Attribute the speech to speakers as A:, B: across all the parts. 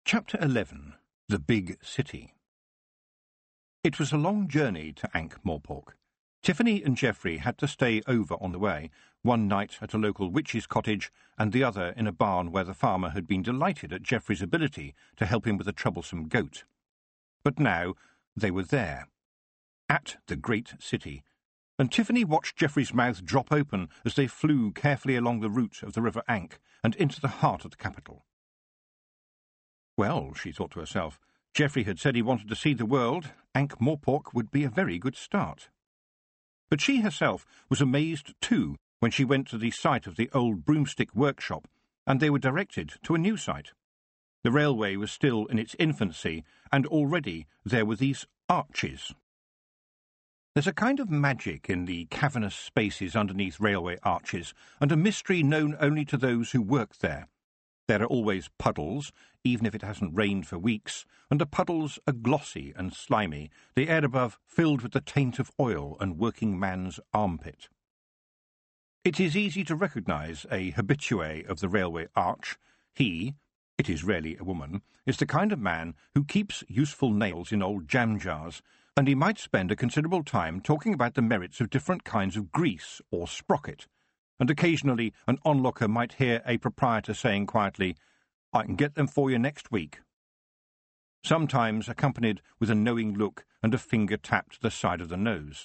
A: Chapter 11. The Big City. It was a long journey to Ankh-Morpork. Tiffany and Geoffrey had to stay over on the way, one night at a local witch's cottage and the other in a barn where the farmer had been delighted at Geoffrey's ability to help him with a troublesome goat. But now they were there, at the great city, and Tiffany watched Geoffrey's mouth drop open as they flew carefully along the route of the River Ankh and into the heart of the capital. Well, she thought to herself, Geoffrey had said he wanted to see the world. Ankh-Morpork would be a very good start. But she herself was amazed too when she went to the site of the old broomstick workshop, and they were directed to a new site. The railway was still in its infancy, and already there were these arches. There's a kind of magic in the cavernous spaces underneath railway arches, and a mystery known only to those who work there. There are always puddles, even if it hasn't rained for weeks, and the puddles are glossy and slimy, the air above filled with the taint of oil and working man's armpit. It is easy to recognise a habitué of the railway arch. He, it is rarely a woman, is the kind of man who keeps useful nails in old jam jars, and he might spend a considerable time talking about the merits of different kinds of grease or sprocket, and occasionally an onlooker might hear a proprietor saying quietly, "I can get them for you next week," sometimes accompanied with a knowing look and a finger tap to the side of the nose.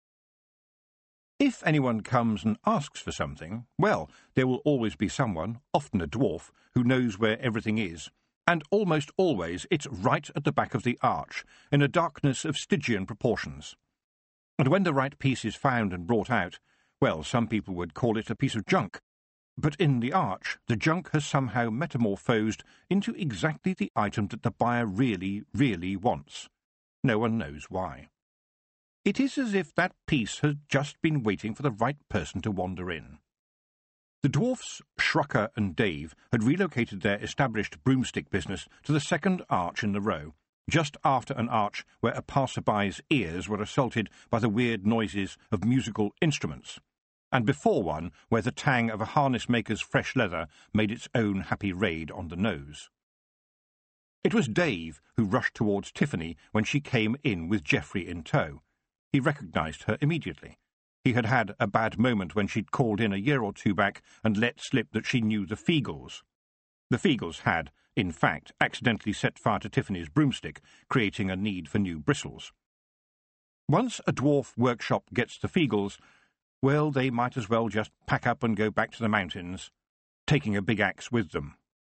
A: If anyone comes and asks for something, well, there will always be someone, often a dwarf, who knows where everything is, and almost always it's right at the back of the arch, in a darkness of Stygian proportions. And when the right piece is found and brought out, well, some people would call it a piece of junk, but in the arch the junk has somehow metamorphosed into exactly the item that the buyer really, really wants. No one knows why. It is as if that piece has just been waiting for the right person to wander in. The dwarfs, Shrucker and Dave, had relocated their established broomstick business to the second arch in the row, just after an arch where a passer-by's ears were assaulted by the weird noises of musical instruments, and before one where the tang of a harness-maker's fresh leather made its own happy raid on the nose. It was Dave who rushed towards Tiffany when she came in with Geoffrey in tow. He recognised her immediately. He had had a bad moment when she'd called in a year or two back and let slip that she knew the Feagles. The Feagles had, in fact, accidentally set fire to Tiffany's broomstick, creating a need for new bristles. Once a dwarf workshop gets the Feagles, well, they might as well just pack up and go back to the mountains, taking a big axe with them.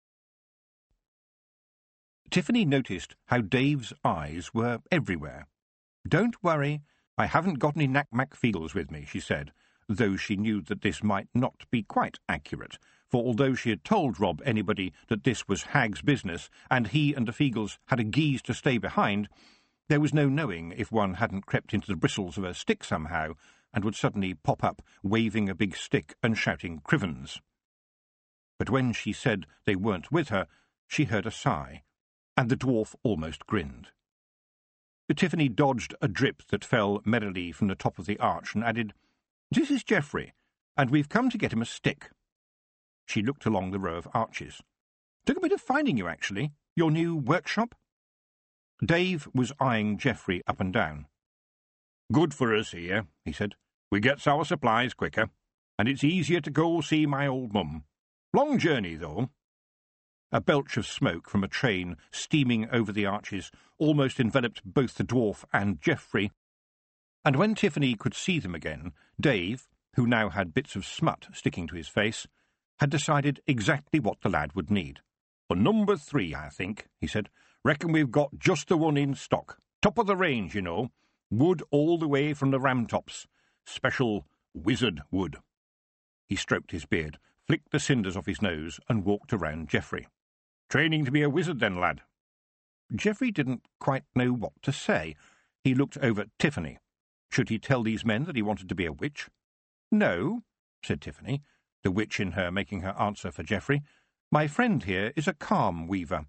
A: Tiffany noticed how Dave's eyes were everywhere. "Don't worry, I haven't got any knack-mack Feagles with me," she said, though she knew that this might not be quite accurate, for although she had told Rob anybody that this was Hag's business, and he and the Feagles had a geese to stay behind, there was no knowing if one hadn't crept into the bristles of a stick somehow, and would suddenly pop up waving a big stick and shouting Crivens. But when she said they weren't with her, she heard a sigh, and the dwarf almost grinned. Tiffany dodged a drip that fell merrily from the top of the arch and added, "This is Geoffrey, and we've come to get him a stick." She looked along the row of arches. "Took a bit of finding you, actually. Your new workshop?" Dave was eyeing Geoffrey up and down. "Good for us here," he said. "We gets our supplies quicker, and it's easier to go see my old mum. Long journey, though." A belch of smoke from a train steaming over the arches almost enveloped both the dwarf and Geoffrey, and when Tiffany could see them again, Dave, who now had bits of smut sticking to his face, had decided exactly what the lad would need. "For number 3, I think," he said. "Reckon we've got just the one in stock. Top of the range, you know. Wood all the way from the Ramtops. Special wizard wood." He stroked his beard, flicked the cinders off his nose, and walked around Geoffrey. "Training to be a wizard then, lad?" Geoffrey didn't quite know what to say. He looked over at Tiffany. Should he tell these men that he wanted to be a witch? "No," said Tiffany, the witch in her making her answer for Geoffrey. "My friend here is a calm weaver."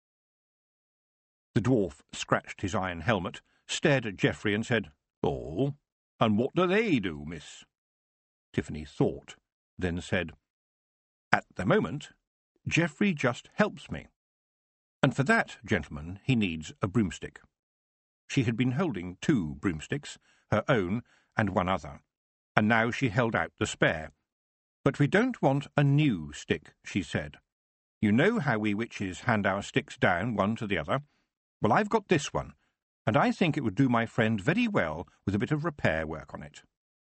A: The dwarf scratched his iron helmet, stared at Geoffrey and said, "Oh, and what do they do, miss?" Tiffany thought, then said, "At the moment, Geoffrey just helps me." And for that, gentlemen, he needs a broomstick. She had been holding 2 broomsticks, her own and one other, and now she held out the spare. "But we don't want a new stick," she said. "You know how we witches hand our sticks down one to the other. Well, I've got this one, and I think it would do my friend very well with a bit of repair work on it."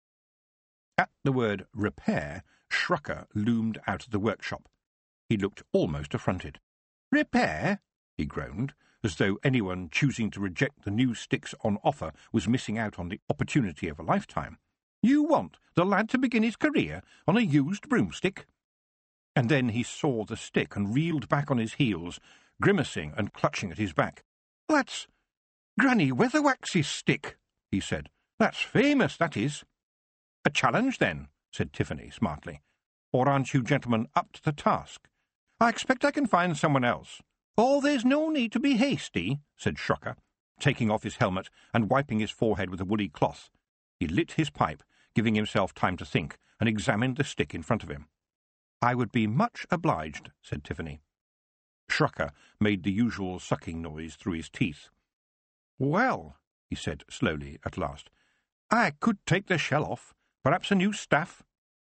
A: At the word repair, Shrucker loomed out of the workshop. He looked almost affronted. "Repair?" he groaned, as though anyone choosing to reject the new sticks on offer was missing out on the opportunity of a lifetime. "You want the lad to begin his career on a used broomstick?" And then he saw the stick and reeled back on his heels, grimacing and clutching at his back. "That's Granny Weatherwax's stick," he said. "That's famous, that is." "A challenge, then," said Tiffany smartly. "Or aren't you gentlemen up to the task?" "I expect I can find someone else." "Oh, there's no need to be hasty," said Shrucker, taking off his helmet and wiping his forehead with a woolly cloth. He lit his pipe, giving himself time to think, and examined the stick in front of him. "I would be much obliged," said Tiffany. Shrucker made the usual sucking noise through his teeth. "Well," he said slowly at last, "I could take the shell off. Perhaps a new staff."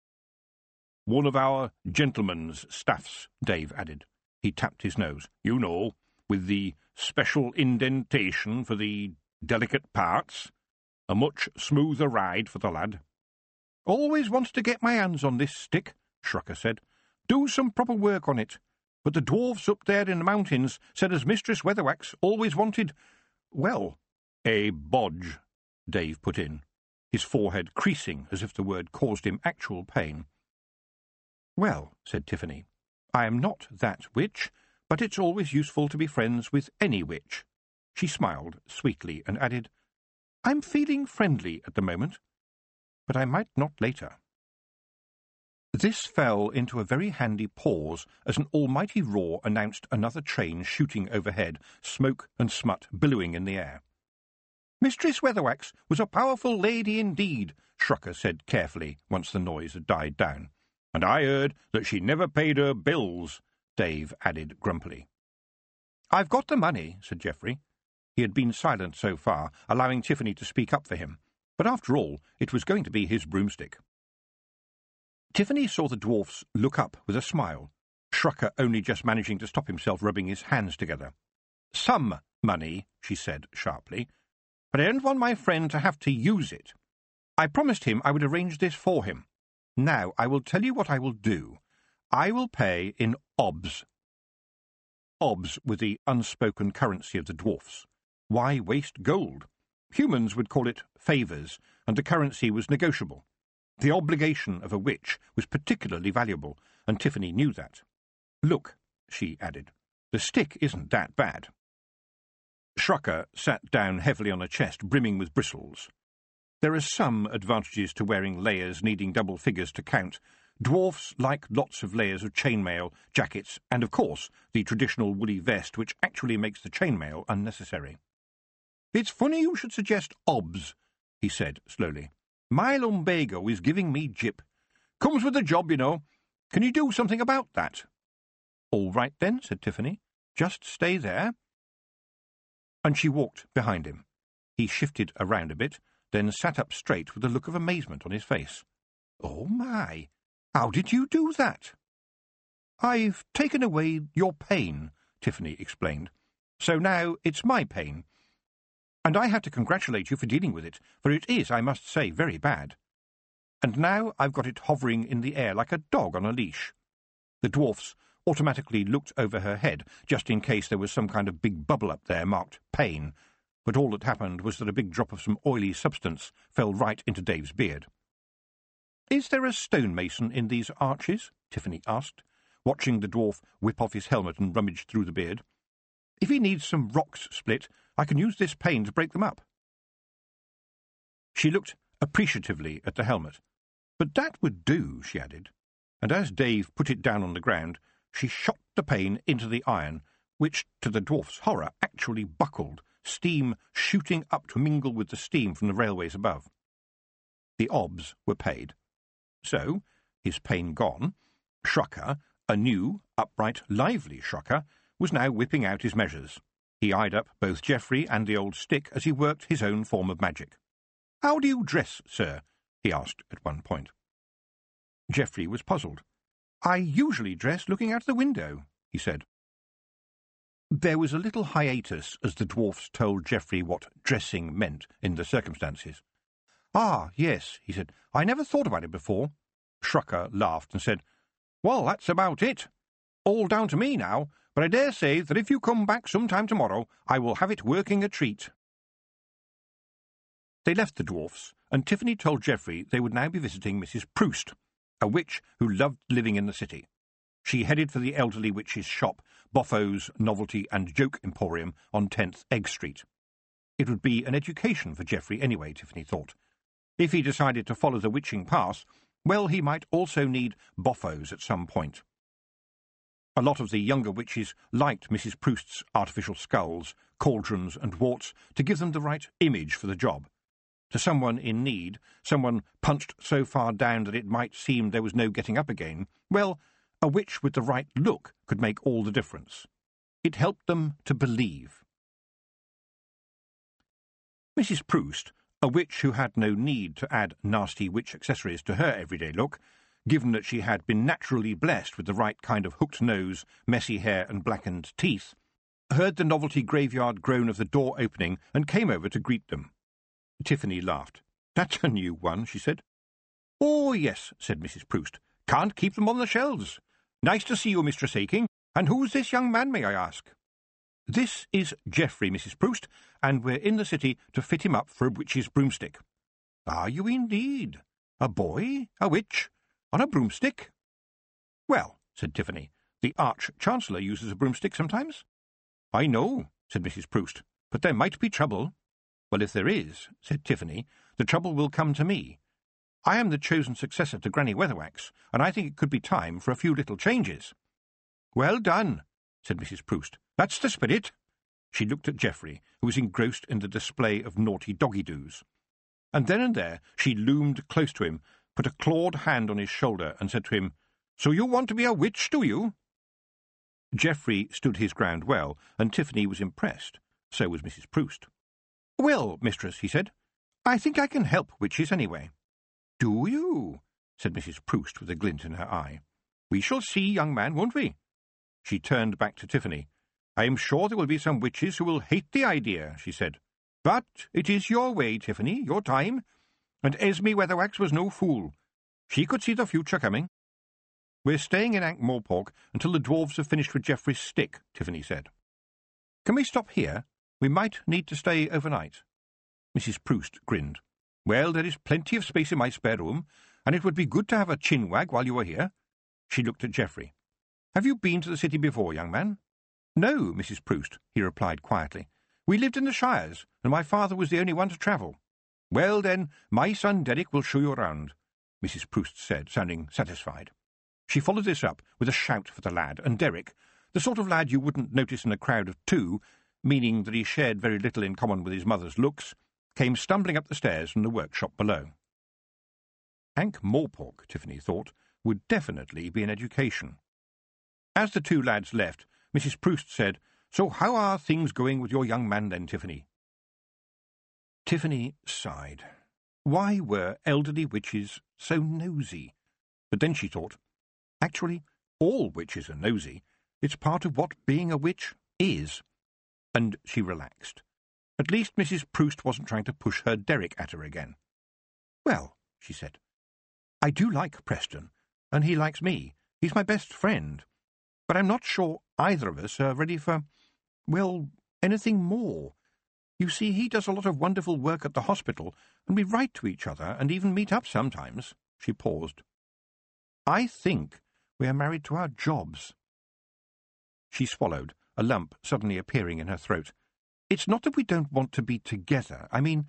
A: "One of our gentlemen's staffs," Dave added. He tapped his nose. "You know, with the special indentation for the delicate parts. A much smoother ride for the lad." "Always wanted to get my hands on this stick," Shrucker said. "Do some proper work on it. But the dwarfs up there in the mountains said as Mistress Weatherwax always wanted, well—" "A bodge," Dave put in, his forehead creasing as if the word caused him actual pain. "Well," said Tiffany, "I am not that witch, but it's always useful to be friends with any witch." She smiled sweetly and added, "I'm feeling friendly at the moment, but I might not later." This fell into a very handy pause as an almighty roar announced another train shooting overhead, smoke and smut billowing in the air. "Mistress Weatherwax was a powerful lady indeed," Shrucker said carefully, once the noise had died down. "And I heard that she never paid her bills," Dave added grumpily. "I've got the money," said Geoffrey. He had been silent so far, allowing Tiffany to speak up for him, but after all it was going to be his broomstick. Tiffany saw the dwarfs look up with a smile, Shrucker only just managing to stop himself rubbing his hands together. "Some money," she said sharply, "but I don't want my friend to have to use it. I promised him I would arrange this for him. Now, I will tell you what I will do. I will pay in obs." Obs were the unspoken currency of the dwarfs. Why waste gold? Humans would call it favours, and the currency was negotiable. The obligation of a witch was particularly valuable, and Tiffany knew that. "Look," she added, "the stick isn't that bad." Shrucker sat down heavily on a chest brimming with bristles. There are some advantages to wearing layers needing double figures to count. Dwarfs like lots of layers of chainmail, jackets, and, of course, the traditional woolly vest which actually makes the chainmail unnecessary. "It's funny you should suggest obs," he said slowly. "My lumbago is giving me jip. Comes with the job, you know. Can you do something about that?" "All right, then," said Tiffany. "Just stay there." And she walked behind him. He shifted around a bit, then sat up straight with a look of amazement on his face. "Oh, my! How did you do that?" "I've taken away your pain," Tiffany explained. "So now it's my pain. And I have to congratulate you for dealing with it, for it is, I must say, very bad. And now I've got it hovering in the air like a dog on a leash." The dwarfs automatically looked over her head, just in case there was some kind of big bubble up there marked pain, but all that happened was that a big drop of some oily substance fell right into Dave's beard. "Is there a stonemason in these arches?" Tiffany asked, watching the dwarf whip off his helmet and rummage through the beard. "If he needs some rocks split, I can use this pane to break them up." She looked appreciatively at the helmet. "But that would do," she added, and as Dave put it down on the ground, she shot the pane into the iron, which, to the dwarf's horror, actually buckled, steam shooting up to mingle with the steam from the railways above. The obs were paid. So, his pain gone, Shrucker, a new, upright, lively Shrucker, was now whipping out his measures. He eyed up both Geoffrey and the old stick as he worked his own form of magic. "How do you dress, sir?" he asked at one point. Geoffrey was puzzled. "I usually dress looking out the window," he said. There was a little hiatus as the dwarfs told Geoffrey what dressing meant in the circumstances. "Ah, yes," he said. "I never thought about it before." Shrucker laughed and said, "Well, that's about it. All down to me now, but I dare say that if you come back some time tomorrow, I will have it working a treat." They left the dwarfs, and Tiffany told Geoffrey they would now be visiting Mrs. Proust, a witch who loved living in the city. She headed for the elderly witch's shop, Boffo's Novelty and Joke Emporium on 10th Egg Street. It would be an education for Geoffrey anyway, Tiffany thought. If he decided to follow the witching path, well, he might also need Boffo's at some point. A lot of the younger witches liked Mrs. Proust's artificial skulls, cauldrons and warts to give them the right image for the job. To someone in need, someone punched so far down that it might seem there was no getting up again, well, a witch with the right look could make all the difference. It helped them to believe. Mrs. Proust, a witch who had no need to add nasty witch accessories to her everyday look, given that she had been naturally blessed with the right kind of hooked nose, messy hair and blackened teeth, heard the Novelty graveyard groan of the door opening and came over to greet them. Tiffany laughed. "That's a new one," she said. "Oh, yes," said Mrs. Proust. "Can't keep them on the shelves. Nice to see you, Mistress Aching. And who's this young man, may I ask?" "This is Geoffrey, Mrs. Proust, and we're in the city to fit him up for a witch's broomstick." "Are you indeed? A boy? A witch? On a broomstick?" "Well," said Tiffany, "the Arch-Chancellor uses a broomstick sometimes." "I know," said Mrs. Proust, "but there might be trouble." "Well, if there is," said Tiffany, "the trouble will come to me. I am the chosen successor to Granny Weatherwax, and I think it could be time for a few little changes." "Well done," said Mrs. Proust. "That's the spirit." She looked at Geoffrey, who was engrossed in the display of naughty doggy-doos. And then and there she loomed close to him, put a clawed hand on his shoulder, and said to him, "So you want to be a witch, do you?" Geoffrey stood his ground well, and Tiffany was impressed. So was Mrs. Proust. "Well, mistress," he said, "I think I can help witches anyway." "Do you?" said Mrs. Proust with a glint in her eye. "We shall see, young man, won't we?" She turned back to Tiffany. "I am sure there will be some witches who will hate the idea," she said. "But it is your way, Tiffany, your time, and Esme Weatherwax was no fool. She could see the future coming." "We're staying in Ankh-Morpork until the dwarves have finished with Geoffrey's stick," Tiffany said. "Can we stop here? We might need to stay overnight." Mrs. Proust grinned. "Well, there is plenty of space in my spare room, and it would be good to have a chinwag while you are here." She looked at Geoffrey. "Have you been to the city before, young man?" "No, Mrs. Proust," he replied quietly. "We lived in the Shires, and my father was the only one to travel." "Well, then, my son Derek will show you around," Mrs. Proust said, sounding satisfied. She followed this up with a shout for the lad, and Derek, the sort of lad you wouldn't notice in a crowd of two, meaning that he shared very little in common with his mother's looks, came stumbling up the stairs from the workshop below. Ankh-Morpork, Tiffany thought, would definitely be an education. As the two lads left, Mrs. Proust said, "So how are things going with your young man then, Tiffany?" Tiffany sighed. Why were elderly witches so nosy? But then she thought, actually, all witches are nosy. It's part of what being a witch is. And she relaxed. At least Mrs. Proust wasn't trying to push her Derek at her again. "Well," she said, "I do like Preston, and he likes me. He's my best friend. But I'm not sure either of us are ready for, well, anything more. You see, he does a lot of wonderful work at the hospital, and we write to each other and even meet up sometimes." She paused. "I think we are married to our jobs." She swallowed, a lump suddenly appearing in her throat. "It's not that we don't want to be together. I mean,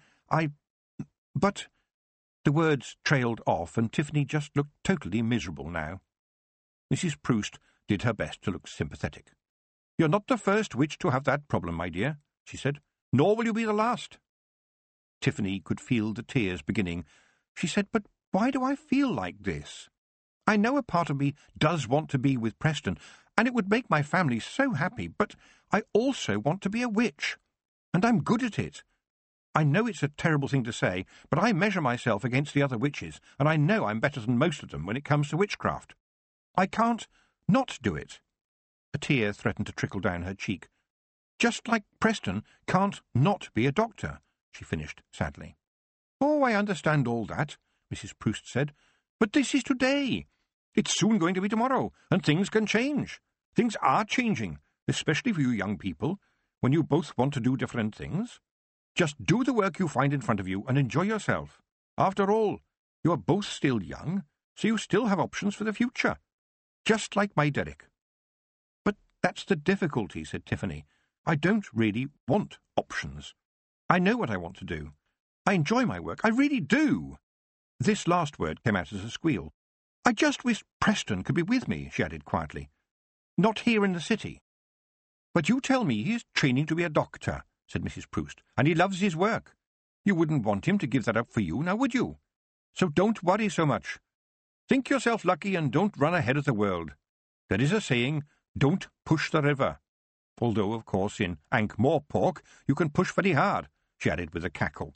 A: but—" The words trailed off, and Tiffany just looked totally miserable now. Mrs. Proust did her best to look sympathetic. "You're not the first witch to have that problem, my dear," she said, "nor will you be the last." Tiffany could feel the tears beginning. She said, "But why do I feel like this? I know a part of me does want to be with Preston, and it would make my family so happy, but I also want to be a witch, and I'm good at it. I know it's a terrible thing to say, but I measure myself against the other witches, and I know I'm better than most of them when it comes to witchcraft. I can't not do it." A tear threatened to trickle down her cheek. "Just like Preston can't not be a doctor," she finished sadly. "Oh, I understand all that," Mrs. Proust said, "but this is today. It's soon going to be tomorrow, and things can change. Things are changing, especially for you young people, when you both want to do different things. Just do the work you find in front of you and enjoy yourself. After all, you are both still young, so you still have options for the future. Just like my Derek." "But that's the difficulty," said Tiffany. "I don't really want options. I know what I want to do. I enjoy my work. I really do." This last word came out as a squeal. "I just wish Preston could be with me," she added quietly. "Not here in the city." "But you tell me he is training to be a doctor," said Mrs. Proust, "and he loves his work. You wouldn't want him to give that up for you, now would you? So don't worry so much. Think yourself lucky and don't run ahead of the world. There is a saying, 'Don't push the river.' Although, of course, in Ankh-Morpork you can push very hard," she added with a cackle.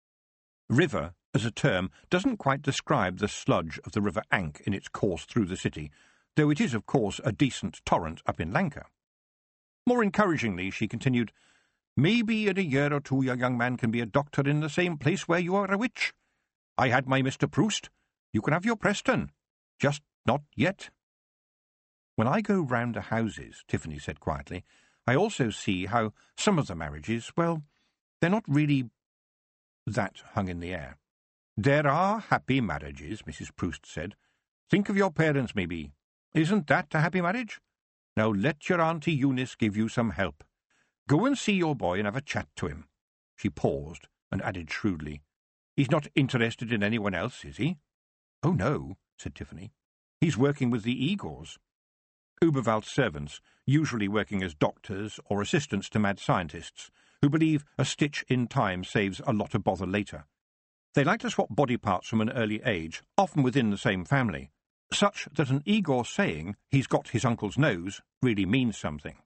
A: River, as a term, doesn't quite describe the sludge of the River Ankh in its course through the city, though it is, of course, a decent torrent up in Lanka. More encouragingly, she continued, "Maybe in a year or two your young man can be a doctor in the same place where you are a witch. I had my Mr. Proust. You can have your Preston. Just not yet." "When I go round the houses," Tiffany said quietly, "I also see how some of the marriages, well, they're not really—" That hung in the air. "There are happy marriages," Mrs. Proust said. "Think of your parents, maybe. Isn't that a happy marriage? Now let your Auntie Eunice give you some help. Go and see your boy and have a chat to him." She paused and added shrewdly, "He's not interested in anyone else, is he?" "Oh, no," said Tiffany. "He's working with the Igors." Uberwald's servants, usually working as doctors or assistants to mad scientists, who believe a stitch in time saves a lot of bother later. They like to swap body parts from an early age, often within the same family, such that an Igor saying he's got his uncle's nose really means something.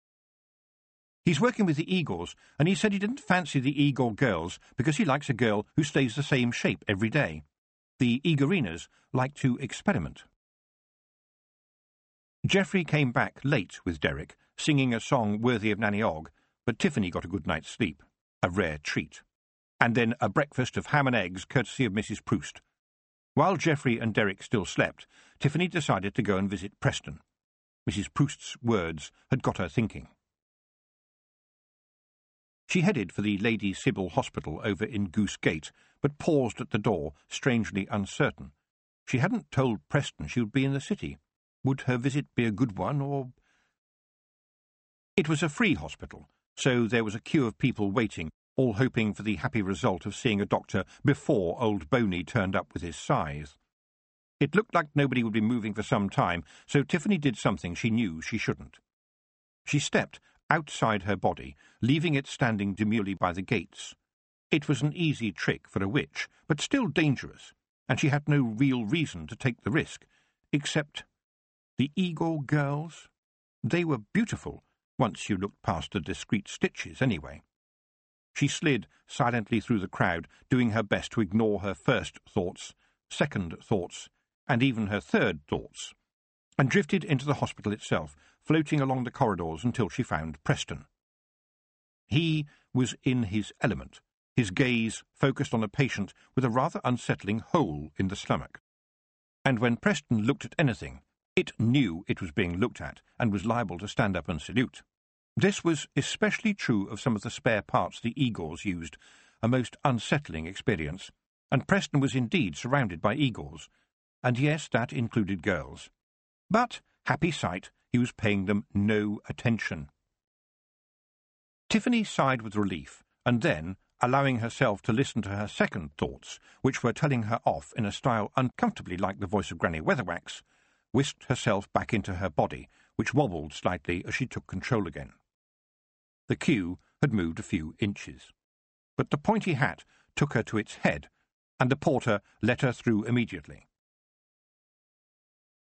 A: "He's working with the Igors, and he said he didn't fancy the Igor girls because he likes a girl who stays the same shape every day. The Igorinas like to experiment." Geoffrey came back late with Derek, singing a song worthy of Nanny Ogg, but Tiffany got a good night's sleep, a rare treat, and then a breakfast of ham and eggs courtesy of Mrs. Proust. While Geoffrey and Derek still slept, Tiffany decided to go and visit Preston. Mrs. Proust's words had got her thinking. She headed for the Lady Sybil Hospital over in Goose Gate, but paused at the door, strangely uncertain. She hadn't told Preston she would be in the city. Would her visit be a good one, or— It was a free hospital, so there was a queue of people waiting, all hoping for the happy result of seeing a doctor before old Boney turned up with his scythe. It looked like nobody would be moving for some time, so Tiffany did something she knew she shouldn't. She stepped outside her body, leaving it standing demurely by the gates. It was an easy trick for a witch, but still dangerous, and she had no real reason to take the risk, except the Igor girls. They were beautiful, once you looked past the discreet stitches, anyway. She slid silently through the crowd, doing her best to ignore her first thoughts, second thoughts, and even her third thoughts, and drifted into the hospital itself, floating along the corridors until she found Preston. He was in his element, his gaze focused on a patient with a rather unsettling hole in the stomach. And when Preston looked at anything, it knew it was being looked at and was liable to stand up and salute. This was especially true of some of the spare parts the Igors used, a most unsettling experience, and Preston was indeed surrounded by Igors, and yes, that included girls. But, happy sight, he was paying them no attention. Tiffany sighed with relief, and then, allowing herself to listen to her second thoughts, which were telling her off in a style uncomfortably like the voice of Granny Weatherwax, whisked herself back into her body, which wobbled slightly as she took control again. The queue had moved a few inches, but the pointy hat took her to its head, and the porter let her through immediately.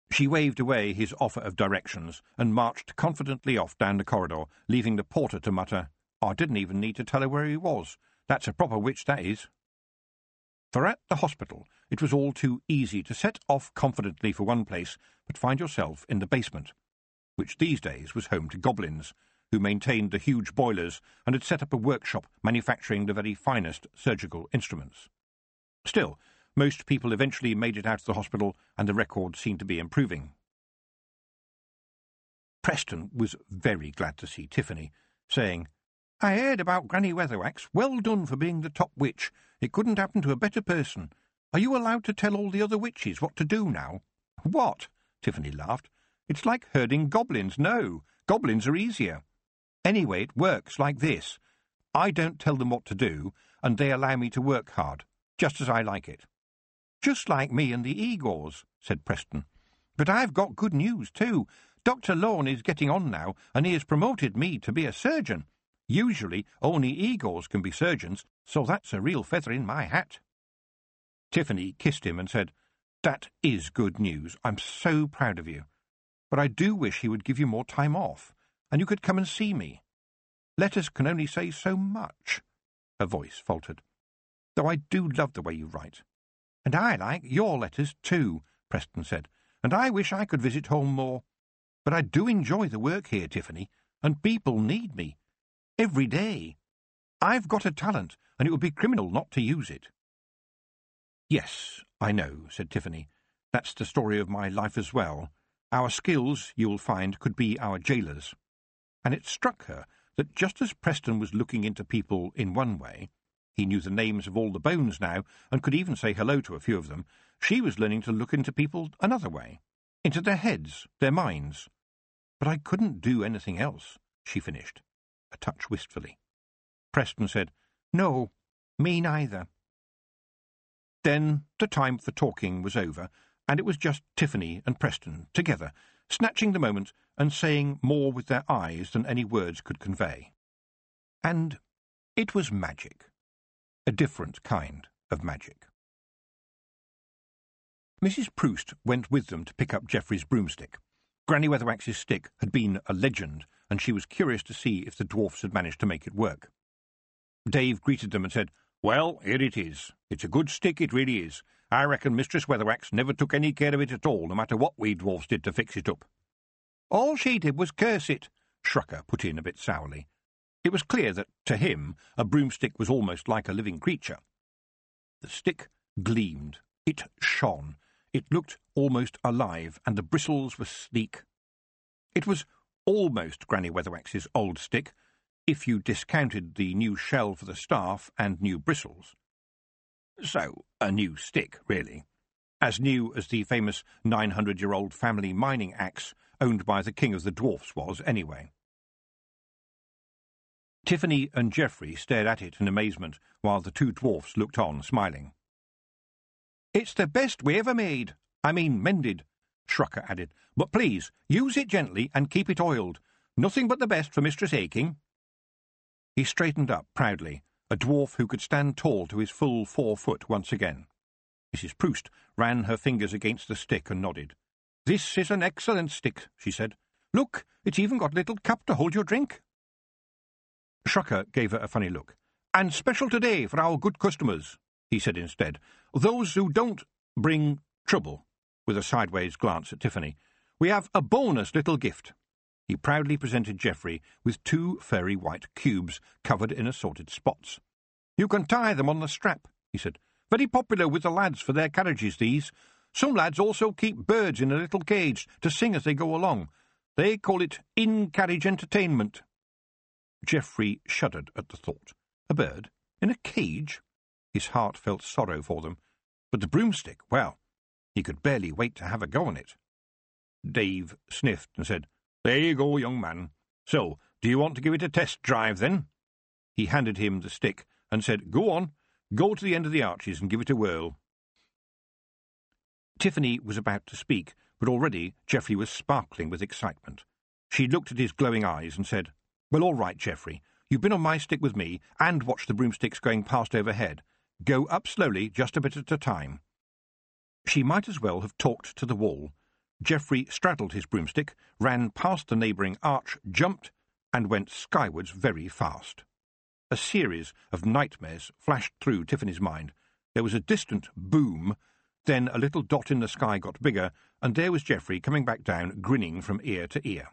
A: She waved away his offer of directions and marched confidently off down the corridor, leaving the porter to mutter, "I didn't even need to tell her where he was. That's a proper witch, that is." For at the hospital it was all too easy to set off confidently for one place, but find yourself in the basement, which these days was home to goblins, who maintained the huge boilers and had set up a workshop manufacturing the very finest surgical instruments. Still, most people eventually made it out of the hospital, and the record seemed to be improving. Preston was very glad to see Tiffany, saying, "I heard about Granny Weatherwax. Well done for being the top witch. It couldn't happen to a better person. Are you allowed to tell all the other witches what to do now?" "What?" Tiffany laughed. "It's like herding goblins. No, goblins are easier. Anyway, it works like this. I don't tell them what to do, and they allow me to work hard, just as I like it." "Just like me and the Igors," said Preston. "But I've got good news, too. Dr. Lorne is getting on now, and he has promoted me to be a surgeon. Usually only Igors can be surgeons, so that's a real feather in my hat." Tiffany kissed him and said, "That is good news. I'm so proud of you. But I do wish he would give you more time off, and you could come and see me. Letters can only say so much." Her voice faltered. "Though I do love the way you write." "And I like your letters too," Preston said, "and I wish I could visit home more. But I do enjoy the work here, Tiffany, and people need me. Every day. I've got a talent, and it would be criminal not to use it." "Yes, I know," said Tiffany. "That's the story of my life as well. Our skills, you'll find, could be our jailers." And it struck her that just as Preston was looking into people in one way, he knew the names of all the bones now, and could even say hello to a few of them, she was learning to look into people another way, into their heads, their minds. "But I couldn't do anything else," she finished, a touch wistfully. Preston said, "No, me neither." Then the time for talking was over, and it was just Tiffany and Preston together, snatching the moment and saying more with their eyes than any words could convey. And it was magic. A different kind of magic. Mrs. Proust went with them to pick up Geoffrey's broomstick. Granny Weatherwax's stick had been a legend, and she was curious to see if the dwarfs had managed to make it work. Dave greeted them and said, "Well, here it is. It's a good stick, it really is. I reckon Mistress Weatherwax never took any care of it at all, no matter what we dwarfs did to fix it up." "All she did was curse it," Shrucker put in a bit sourly. It was clear that, to him, a broomstick was almost like a living creature. The stick gleamed. It shone. It looked almost alive, and the bristles were sleek. It was almost Granny Weatherwax's old stick, if you discounted the new shell for the staff and new bristles. So, a new stick, really. As new as the famous 900-year-old family mining axe owned by the king of the dwarfs was, anyway. Tiffany and Geoffrey stared at it in amazement, while the two dwarfs looked on, smiling. "It's the best we ever made. I mean mended," Shrucker added. "But please, use it gently and keep it oiled. Nothing but the best for Mistress Aching." He straightened up proudly, a dwarf who could stand tall to his full 4 foot once again. Mrs. Proust ran her fingers against the stick and nodded. "This is an excellent stick," she said. "Look, it's even got a little cup to hold your drink." Shrucker gave her a funny look. "And special today for our good customers," he said instead. "Those who don't bring trouble," with a sideways glance at Tiffany. "We have a bonus little gift." He proudly presented Geoffrey with 2 furry white cubes covered in assorted spots. "You can tie them on the strap," he said. "Very popular with the lads for their carriages, these. Some lads also keep birds in a little cage to sing as they go along. They call it in-carriage entertainment." Geoffrey shuddered at the thought. A bird? In a cage? His heart felt sorrow for them. But the broomstick, well, he could barely wait to have a go on it. Dave sniffed and said, "There you go, young man. So, do you want to give it a test drive, then?" He handed him the stick and said, "Go on, go to the end of the arches and give it a whirl." Tiffany was about to speak, but already Geoffrey was sparkling with excitement. She looked at his glowing eyes and said, "Well, all right, Geoffrey. You've been on my stick with me and watched the broomsticks going past overhead. Go up slowly, just a bit at a time." She might as well have talked to the wall. Geoffrey straddled his broomstick, ran past the neighbouring arch, jumped, and went skywards very fast. A series of nightmares flashed through Tiffany's mind. There was a distant boom, then a little dot in the sky got bigger, and there was Geoffrey coming back down, grinning from ear to ear.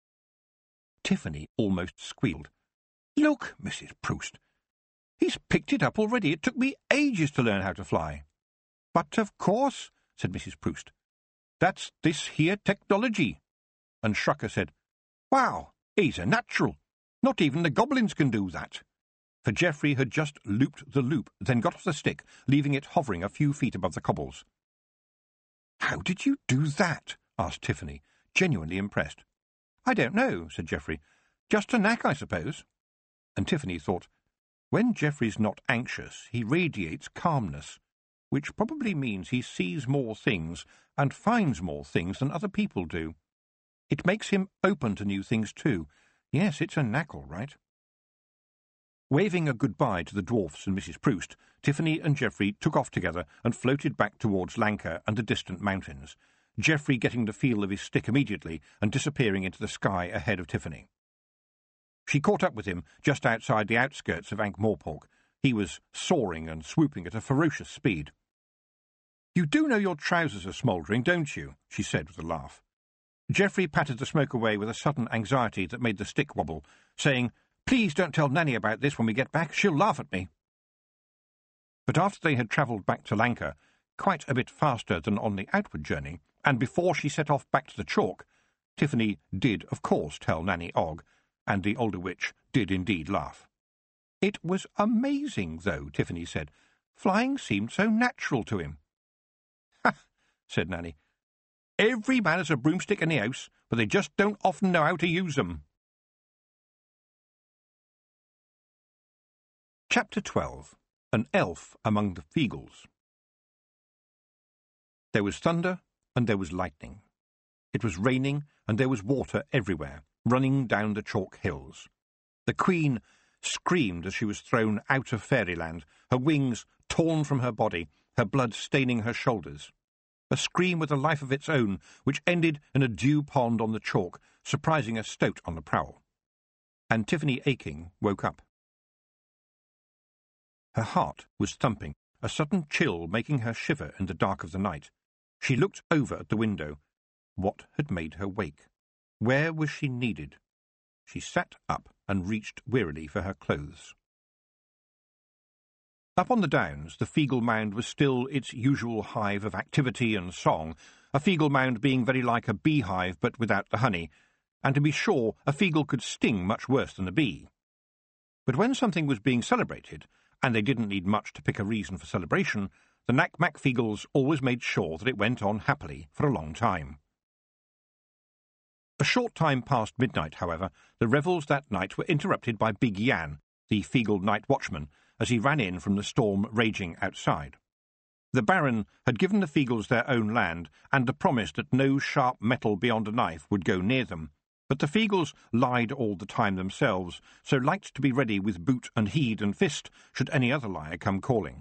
A: Tiffany almost squealed. "Look, Mrs. Proust, he's picked it up already. It took me ages to learn how to fly." "But of course," said Mrs. Proust. "That's this here technology." And Shrucker said, "Wow, he's a natural. Not even the goblins can do that." For Geoffrey had just looped the loop, then got off the stick, leaving it hovering a few feet above the cobbles. "How did you do that?" asked Tiffany, genuinely impressed. "I don't know," said Geoffrey. "Just a knack, I suppose." And Tiffany thought, when Geoffrey's not anxious, he radiates calmness, which probably means he sees more things and finds more things than other people do. It makes him open to new things too. Yes, it's a knack, all right. Waving a goodbye to the dwarfs and Mrs. Proust, Tiffany and Geoffrey took off together and floated back towards Lanka and the distant mountains, Geoffrey getting the feel of his stick immediately and disappearing into the sky ahead of Tiffany. She caught up with him just outside the outskirts of Ankh-Morpork. He was soaring and swooping at a ferocious speed. "You do know your trousers are smouldering, don't you?" she said with a laugh. Geoffrey patted the smoke away with a sudden anxiety that made the stick wobble, saying, "Please don't tell Nanny about this when we get back. She'll laugh at me." But after they had travelled back to Lanka, quite a bit faster than on the outward journey, and before she set off back to the chalk, Tiffany did, of course, tell Nanny Ogg, and the older witch did indeed laugh. "It was amazing, though," Tiffany said. "Flying seemed so natural to him." "Ha!" said Nanny. "Every man has a broomstick in the house, but they just don't often know how to use them." Chapter 12. An Elf Among the Feagles. There was thunder and there was lightning. It was raining and there was water everywhere, running down the chalk hills. The Queen screamed as she was thrown out of fairyland, her wings torn from her body, her blood staining her shoulders. A scream with a life of its own, which ended in a dew pond on the chalk, surprising a stoat on the prowl. And Tiffany Aching woke up. Her heart was thumping, a sudden chill making her shiver in the dark of the night. She looked over at the window. What had made her wake? Where was she needed? She sat up and reached wearily for her clothes. Up on the downs, the Feagle Mound was still its usual hive of activity and song, a Feagle Mound being very like a beehive but without the honey, and to be sure a Feagle could sting much worse than a bee. But when something was being celebrated, and they didn't need much to pick a reason for celebration, the Knack-Mack Feagles always made sure that it went on happily for a long time. A short time past midnight, however, the revels that night were interrupted by Big Yan, the Feagle night watchman, as he ran in from the storm raging outside. The Baron had given the Feagles their own land, and the promise that no sharp metal beyond a knife would go near them, but the Feagles lied all the time themselves, so liked to be ready with boot and heed and fist should any other liar come calling.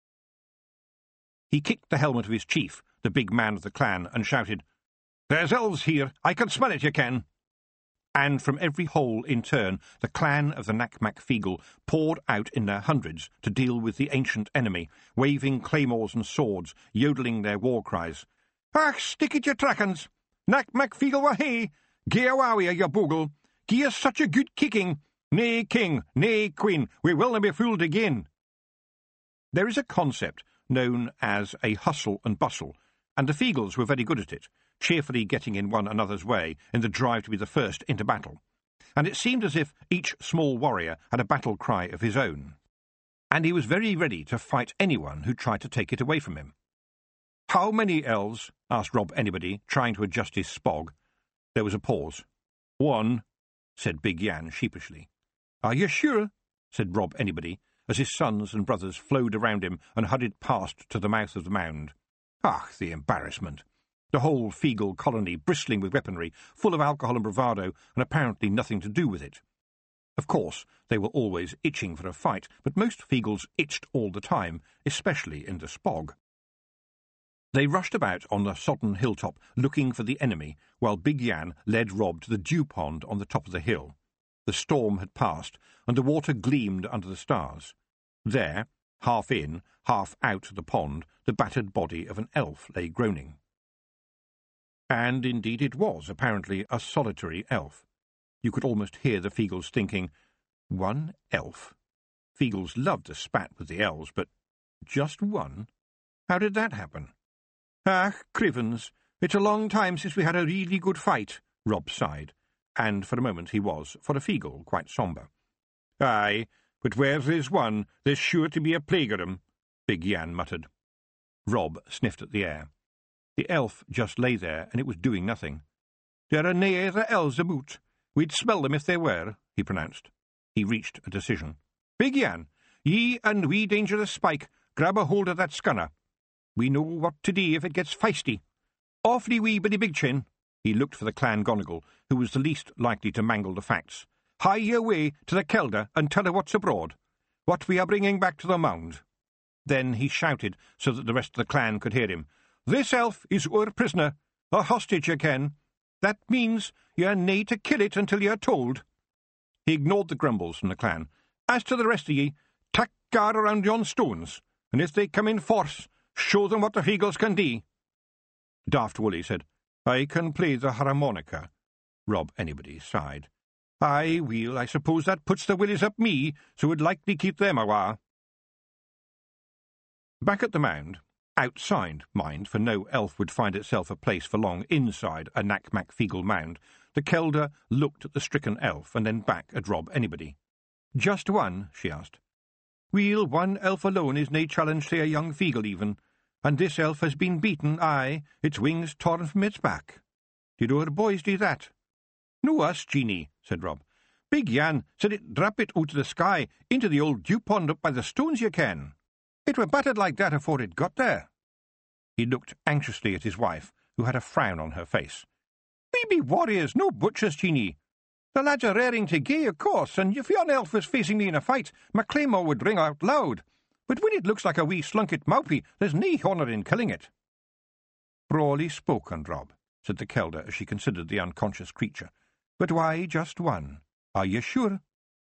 A: He kicked the helmet of his chief, the big man of the clan, and shouted, "There's elves here! I can smell it, you can!" And from every hole in turn the clan of the Knack-Mack Feagle poured out in their hundreds to deal with the ancient enemy, waving claymores and swords, yodeling their war cries. "Ach, stick it, you trackens! Knack-Mack Feagle wahey! Gie a wowie, you boogle! Gie us such a good kicking! Nay king, nay queen, we will not be fooled again!" There is a concept known as a hustle and bustle, and the Feagles were very good at it, cheerfully getting in one another's way in the drive to be the first into battle. And it seemed as if each small warrior had a battle cry of his own, and he was very ready to fight anyone who tried to take it away from him. "How many elves?" asked Rob Anybody, trying to adjust his spog. There was a pause. "One," said Big Yan sheepishly. "Are you sure?" said Rob Anybody, as his sons and brothers flowed around him and hurried past to the mouth of the mound. Ach, the embarrassment! The whole Feagle colony bristling with weaponry, full of alcohol and bravado, and apparently nothing to do with it. Of course, they were always itching for a fight, but most Feagles itched all the time, especially in the spog. They rushed about on the sodden hilltop, looking for the enemy, while Big Yan led Rob to the dew pond on the top of the hill. The storm had passed, and the water gleamed under the stars. There, half in, half out of the pond, the battered body of an elf lay groaning. And indeed it was, apparently, a solitary elf. You could almost hear the Feagles thinking, one elf? Feagles loved to spat with the elves, but just one? How did that happen? Ah, Crivens, it's a long time since we had a really good fight, Rob sighed, and for a moment he was, for a Feagle, quite sombre. Aye, but where there's one, there's sure to be a plague of 'em, Big Yan muttered. Rob sniffed at the air. The elf just lay there, and it was doing nothing. There are nae other elves aboot. We'd smell them if there were, he pronounced. He reached a decision. Big Yan, ye and wee Dangerous Spike, grab a hold of that scunner. We know what to do if it gets feisty. Awfully wee Billy Big Chin. He looked for the Clan Gonigal, who was the least likely to mangle the facts. Hie your way to the Kelda and tell her what's abroad. What we are bringing back to the mound. Then he shouted so that the rest of the clan could hear him. This elf is our prisoner, a hostage ye ken. That means you're nae to kill it until you're told. He ignored the grumbles from the clan. As to the rest of ye, tack guard around yon stones, and if they come in force, show them what the Feagles can do. Daft Woolly said, I can play the harmonica. Rob Anybody sighed. Aye, weel, I suppose that puts the willies up me, so would likely keep them a while. Back at the mound, outside, mind, for no elf would find itself a place for long inside a Nac-Mac-Feagle mound, the Kelda looked at the stricken elf and then back at Rob Anybody. Just one, she asked. Weel, one elf alone is nae challenge to a young Feagle even, and this elf has been beaten, aye, its wings torn from its back. Did our boys do that? No us, Jeanie, said Rob. Big Yan said it drap it out of the sky into the old dew pond up by the stones ye ken. It were battered like that afore it got there. He looked anxiously at his wife, who had a frown on her face. We be warriors, no butchers, Jeanie. The lads are raring to gae, of course, and if yon elf was facing me in a fight, my claymore would ring out loud. But when it looks like a wee slunket mawpie, there's nae honour in killing it. Brawly spoken, Rob, said the Kelda as she considered the unconscious creature. But why just one? Are you sure?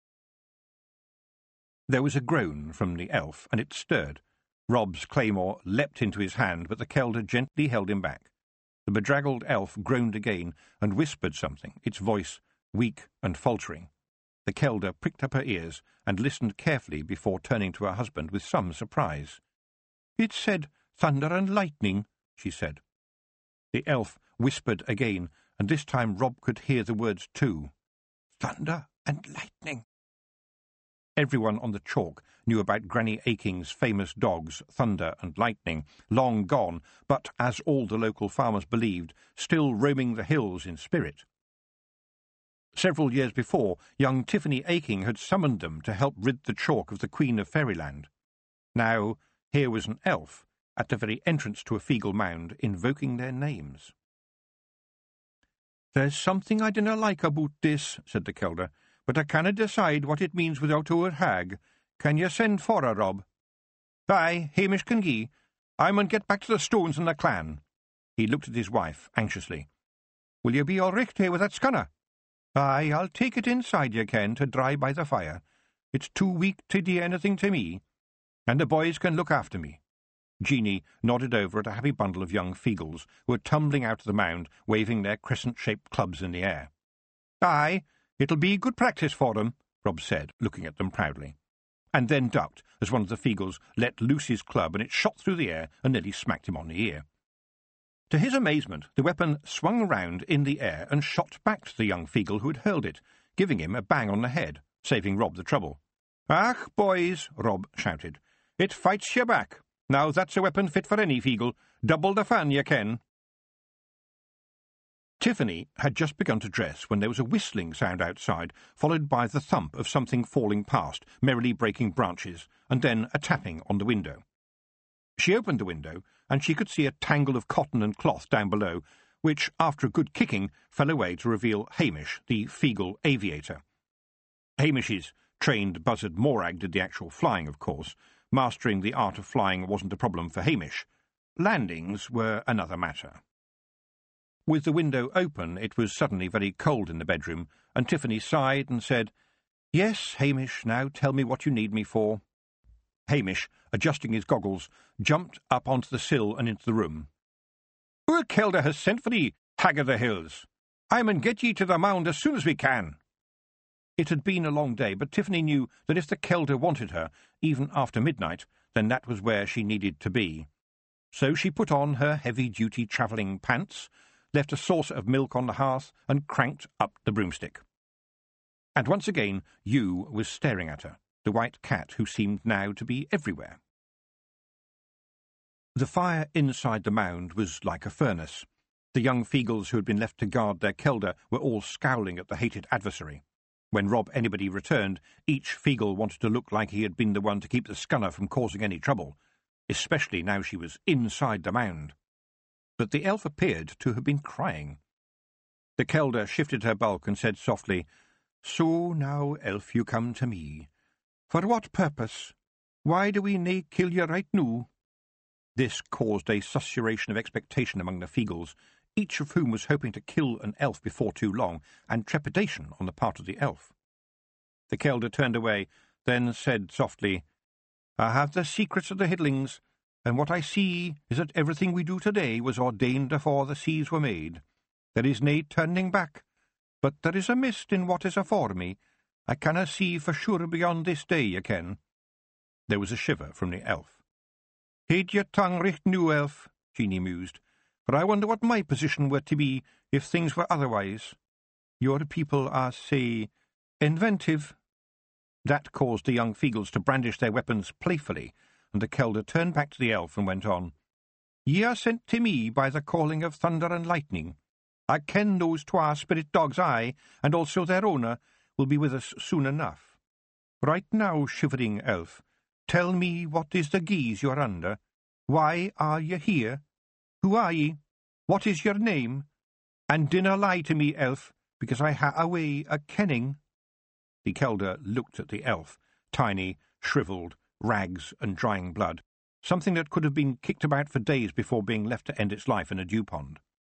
A: There was a groan from the elf, and it stirred. Rob's claymore leapt into his hand, but the Kelda gently held him back. The bedraggled elf groaned again and whispered something, its voice weak and faltering. The Kelda pricked up her ears and listened carefully before turning to her husband with some surprise. It said thunder and lightning, she said. The elf whispered again, and this time Rob could hear the words too. Thunder and lightning. Everyone on the chalk knew about Granny Aking's famous dogs, Thunder and Lightning, long gone, but, as all the local farmers believed, still roaming the hills in spirit. Several years before, young Tiffany Aking had summoned them to help rid the chalk of the Queen of Fairyland. Now, here was an elf, at the very entrance to a Feagle mound, invoking their names. There's something I dinna like aboot this, said the Kelda, but I canna decide what it means without our hag. Can you send for her, Rob? Aye, Hamish can gie. I mun get back to the stones and the clan. He looked at his wife anxiously. Will you be all richt here with that scunner? Aye, I'll take it inside you ken to dry by the fire. It's too weak to do anything to me, and the boys can look after me. Jeanie nodded over at a happy bundle of young Feagles who were tumbling out of the mound, waving their crescent-shaped clubs in the air. Aye, it'll be good practice for them, Rob said, looking at them proudly, and then ducked as one of the Feagles let loose his club and it shot through the air and nearly smacked him on the ear. To his amazement, the weapon swung round in the air and shot back to the young Feagle who had hurled it, giving him a bang on the head, saving Rob the trouble. "Ach, boys," Rob shouted, "it fights you back. Now that's a weapon fit for any Feagle. Double the fun, you ken." Tiffany had just begun to dress when there was a whistling sound outside, followed by the thump of something falling past, merrily breaking branches, and then a tapping on the window. She opened the window, and she could see a tangle of cotton and cloth down below, which, after a good kicking, fell away to reveal Hamish, the Feagle aviator. Hamish's trained buzzard Morag did the actual flying, of course. Mastering the art of flying wasn't a problem for Hamish. Landings were another matter. With the window open, it was suddenly very cold in the bedroom, and Tiffany sighed and said, "Yes, Hamish, now tell me what you need me for." Hamish, adjusting his goggles, jumped up onto the sill and into the room. "Our Kelda has sent for thee, hag of the hills. I mun get ye to the mound as soon as we can." It had been a long day, but Tiffany knew that if the Kelda wanted her, even after midnight, then that was where she needed to be. So she put on her heavy-duty travelling pants, left a saucer of milk on the hearth, and cranked up the broomstick. And once again Hugh was staring at her, the white cat who seemed now to be everywhere. The fire inside the mound was like a furnace. The young Feagles who had been left to guard their Kelda were all scowling at the hated adversary. When Rob Anybody returned, each Feagle wanted to look like he had been the one to keep the Scunner from causing any trouble, especially now she was inside the mound. But the elf appeared to have been crying. The Kelda shifted her bulk and said softly, "So now, elf, you come to me. For what purpose? Why do we nae kill you right noo?" This caused a susurration of expectation among the Feagles, each of whom was hoping to kill an elf before too long, and trepidation on the part of the elf. The Kelda turned away, then said softly, "I have the secrets of the Hiddlings, and what I see is that everything we do today was ordained afore the seas were made. There is nae turning back, but there is a mist in what is afore me. I canna see for sure beyond this day, ye ken." There was a shiver from the elf. "Heid your tongue richt noo, elf," Jeanie mused, "for I wonder what my position were to be if things were otherwise. Your people are, say, inventive." That caused the young Feagles to brandish their weapons playfully, and the Kelda turned back to the elf and went on, "Ye are sent to me by the calling of thunder and lightning. I ken those twa spirit dogs, I, and also their owner, will be with us soon enough. Right now, shivering elf, tell me what is the guise you're under. Why are ye here? Who are ye? What is your name? And dinna lie to me, elf, because I ha a way o' kenning." The Kelda looked at the elf, tiny, shriveled, rags and drying blood, something that could have been kicked about for days before being left to end its life in a dew pond.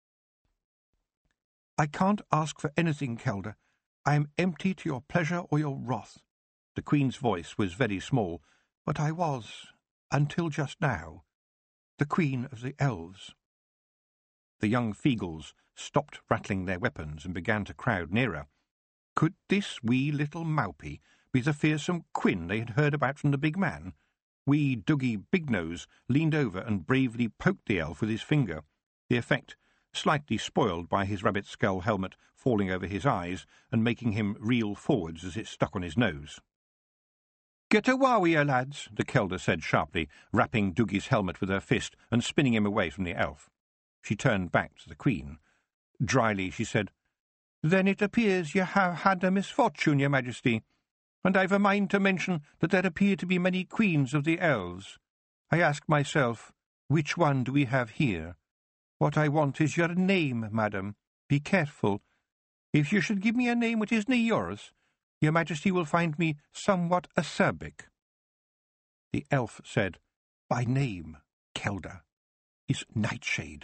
A: "I can't ask for anything, Kelda. I am empty to your pleasure or your wrath." The Queen's voice was very small, but I was, until just now, the Queen of the Elves. The young Feagles stopped rattling their weapons and began to crowd nearer. Could this wee little Maupie be the fearsome Quinn they had heard about from the big man? Wee Dougie Bignose leaned over and bravely poked the elf with his finger, the effect slightly spoiled by his rabbit skull helmet falling over his eyes and making him reel forwards as it stuck on his nose. "Get a wowie, lads," the Kelda said sharply, rapping Dougie's helmet with her fist and spinning him away from the elf. She turned back to the Queen. Dryly she said, "Then it appears you have had a misfortune, your Majesty, and I've a mind to mention that there appear to be many queens of the elves. I ask myself, which one do we have here? What I want is your name, madam. Be careful. If you should give me a name which is nae yours, your Majesty will find me somewhat acerbic." The elf said, "My name, Kelda, is Nightshade."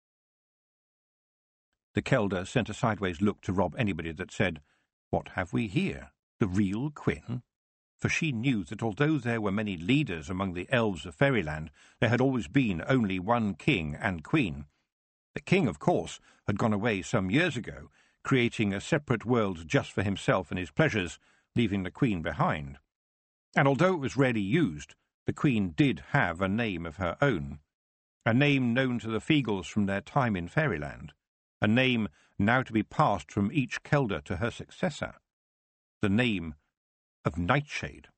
A: The Kelda sent a sideways look to Rob Anybody that said, "What have we here? The real Quinn?" For she knew that although there were many leaders among the elves of Fairyland, there had always been only one king and queen. The king, of course, had gone away some years ago, creating a separate world just for himself and his pleasures, leaving the queen behind. And although it was rarely used, the queen did have a name of her own, a name known to the Feagles from their time in Fairyland, a name now to be passed from each Kelda to her successor, the name of Nightshade.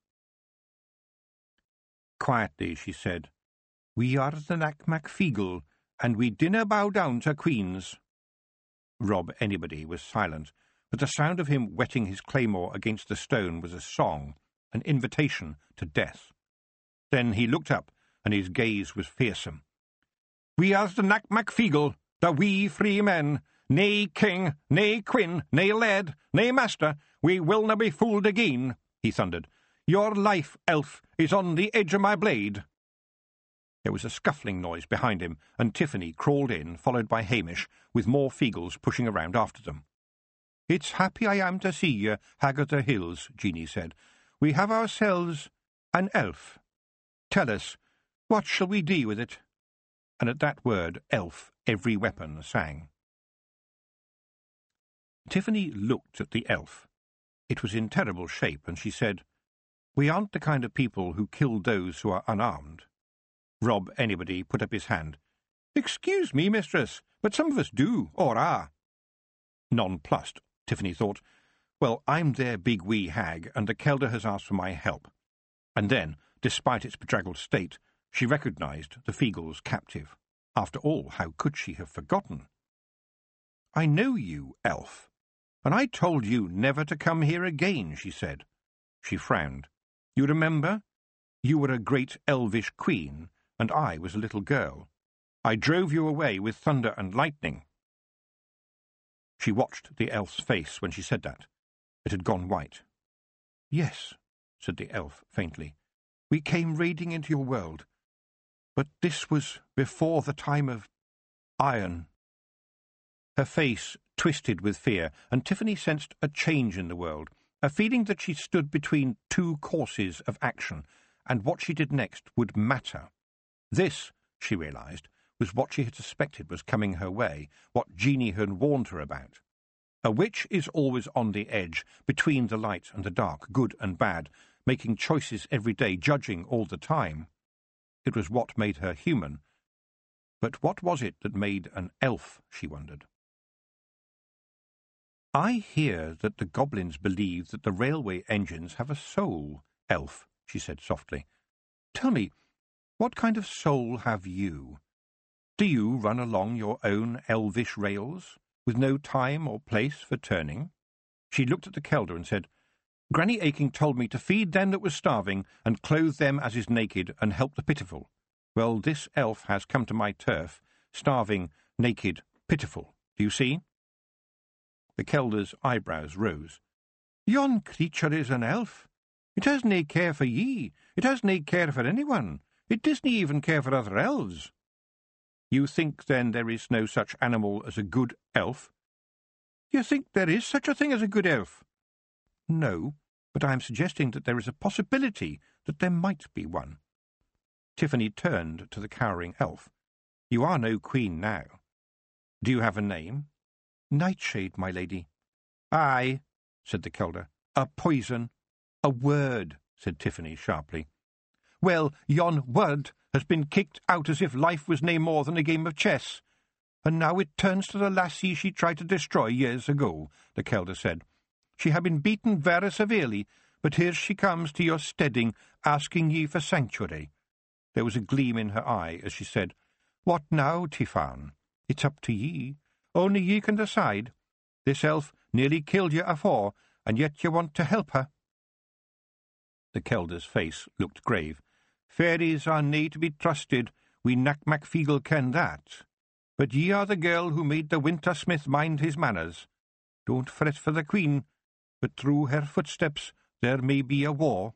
A: Quietly she said, "We are the Nac-Mac Feagle, and we dinna bow down to queens." Rob Anybody was silent, but the sound of him whetting his claymore against the stone was a song, an invitation to death. Then he looked up, and his gaze was fearsome. "We are the Nac-Mac Feagle, the wee free men, nae king, nae queen, nae laird, nae master, we will na be fooled again," he thundered. "Your life, elf, is on the edge of my blade." There was a scuffling noise behind him, and Tiffany crawled in, followed by Hamish, with more Feagles pushing around after them. "It's happy I am to see you, Hag of the Hills," Jeanie said. "We have ourselves an elf. Tell us, what shall we do with it?" And at that word, elf, every weapon sang. Tiffany looked at the elf. It was in terrible shape, and she said, "We aren't the kind of people who kill those who are unarmed." Rob Anybody put up his hand. "Excuse me, mistress, but some of us do, or are." Nonplussed, Tiffany thought, "Well, I'm their big wee hag, and the Kelder has asked for my help." And then, despite its bedraggled state, she recognised the Feagles' captive. After all, how could she have forgotten? "I know you, elf, and I told you never to come here again," she said. She frowned. "You remember? You were a great elvish queen, and I was a little girl. I drove you away with thunder and lightning." She watched the elf's face when she said that. It had gone white. "Yes," said the elf faintly. "We came raiding into your world. But this was before the time of iron." Her face twisted with fear, and Tiffany sensed a change in the world, a feeling that she stood between two courses of action, and what she did next would matter. This, she realised, was what she had suspected was coming her way, what Jeanie had warned her about. A witch is always on the edge, between the light and the dark, good and bad, making choices every day, judging all the time. It was what made her human. But what was it that made an elf, she wondered. "I hear that the goblins believe that the railway engines have a soul, elf," she said softly. "Tell me, what kind of soul have you? Do you run along your own elvish rails, with no time or place for turning?" She looked at the Kelder and said, "Granny Aching told me to feed them that was starving, and clothe them as is naked, and help the pitiful. Well, this elf has come to my turf, starving, naked, pitiful. Do you see?" The Kelder's eyebrows rose. "Yon creature is an elf. It has nae care for ye. It has nae care for anyone. It doesn't even care for other elves." "You think, then, there is no such animal as a good elf?" "You think there is such a thing as a good elf?" "No, but I am suggesting that there is a possibility that there might be one." Tiffany turned to the cowering elf. "You are no queen now. Do you have a name?" "Nightshade, my lady." "Aye," said the Kelder. "A poison." "A word," said Tiffany sharply. "Well, yon word has been kicked out as if life was nae more than a game of chess. And now it turns to the lassie she tried to destroy years ago," the Kelder said. "She had been beaten very severely, but here she comes to your steading, asking ye for sanctuary." There was a gleam in her eye as she said, "What now, Tiffan? It's up to ye. Only ye can decide. This elf nearly killed ye afore, and yet ye want to help her." The Kelder's face looked grave. "Fairies are nae to be trusted. We Nac-Mac-Feegle ken that. But ye are the girl who made the winter-smith mind his manners. Don't fret for the queen, but through her footsteps there may be a war."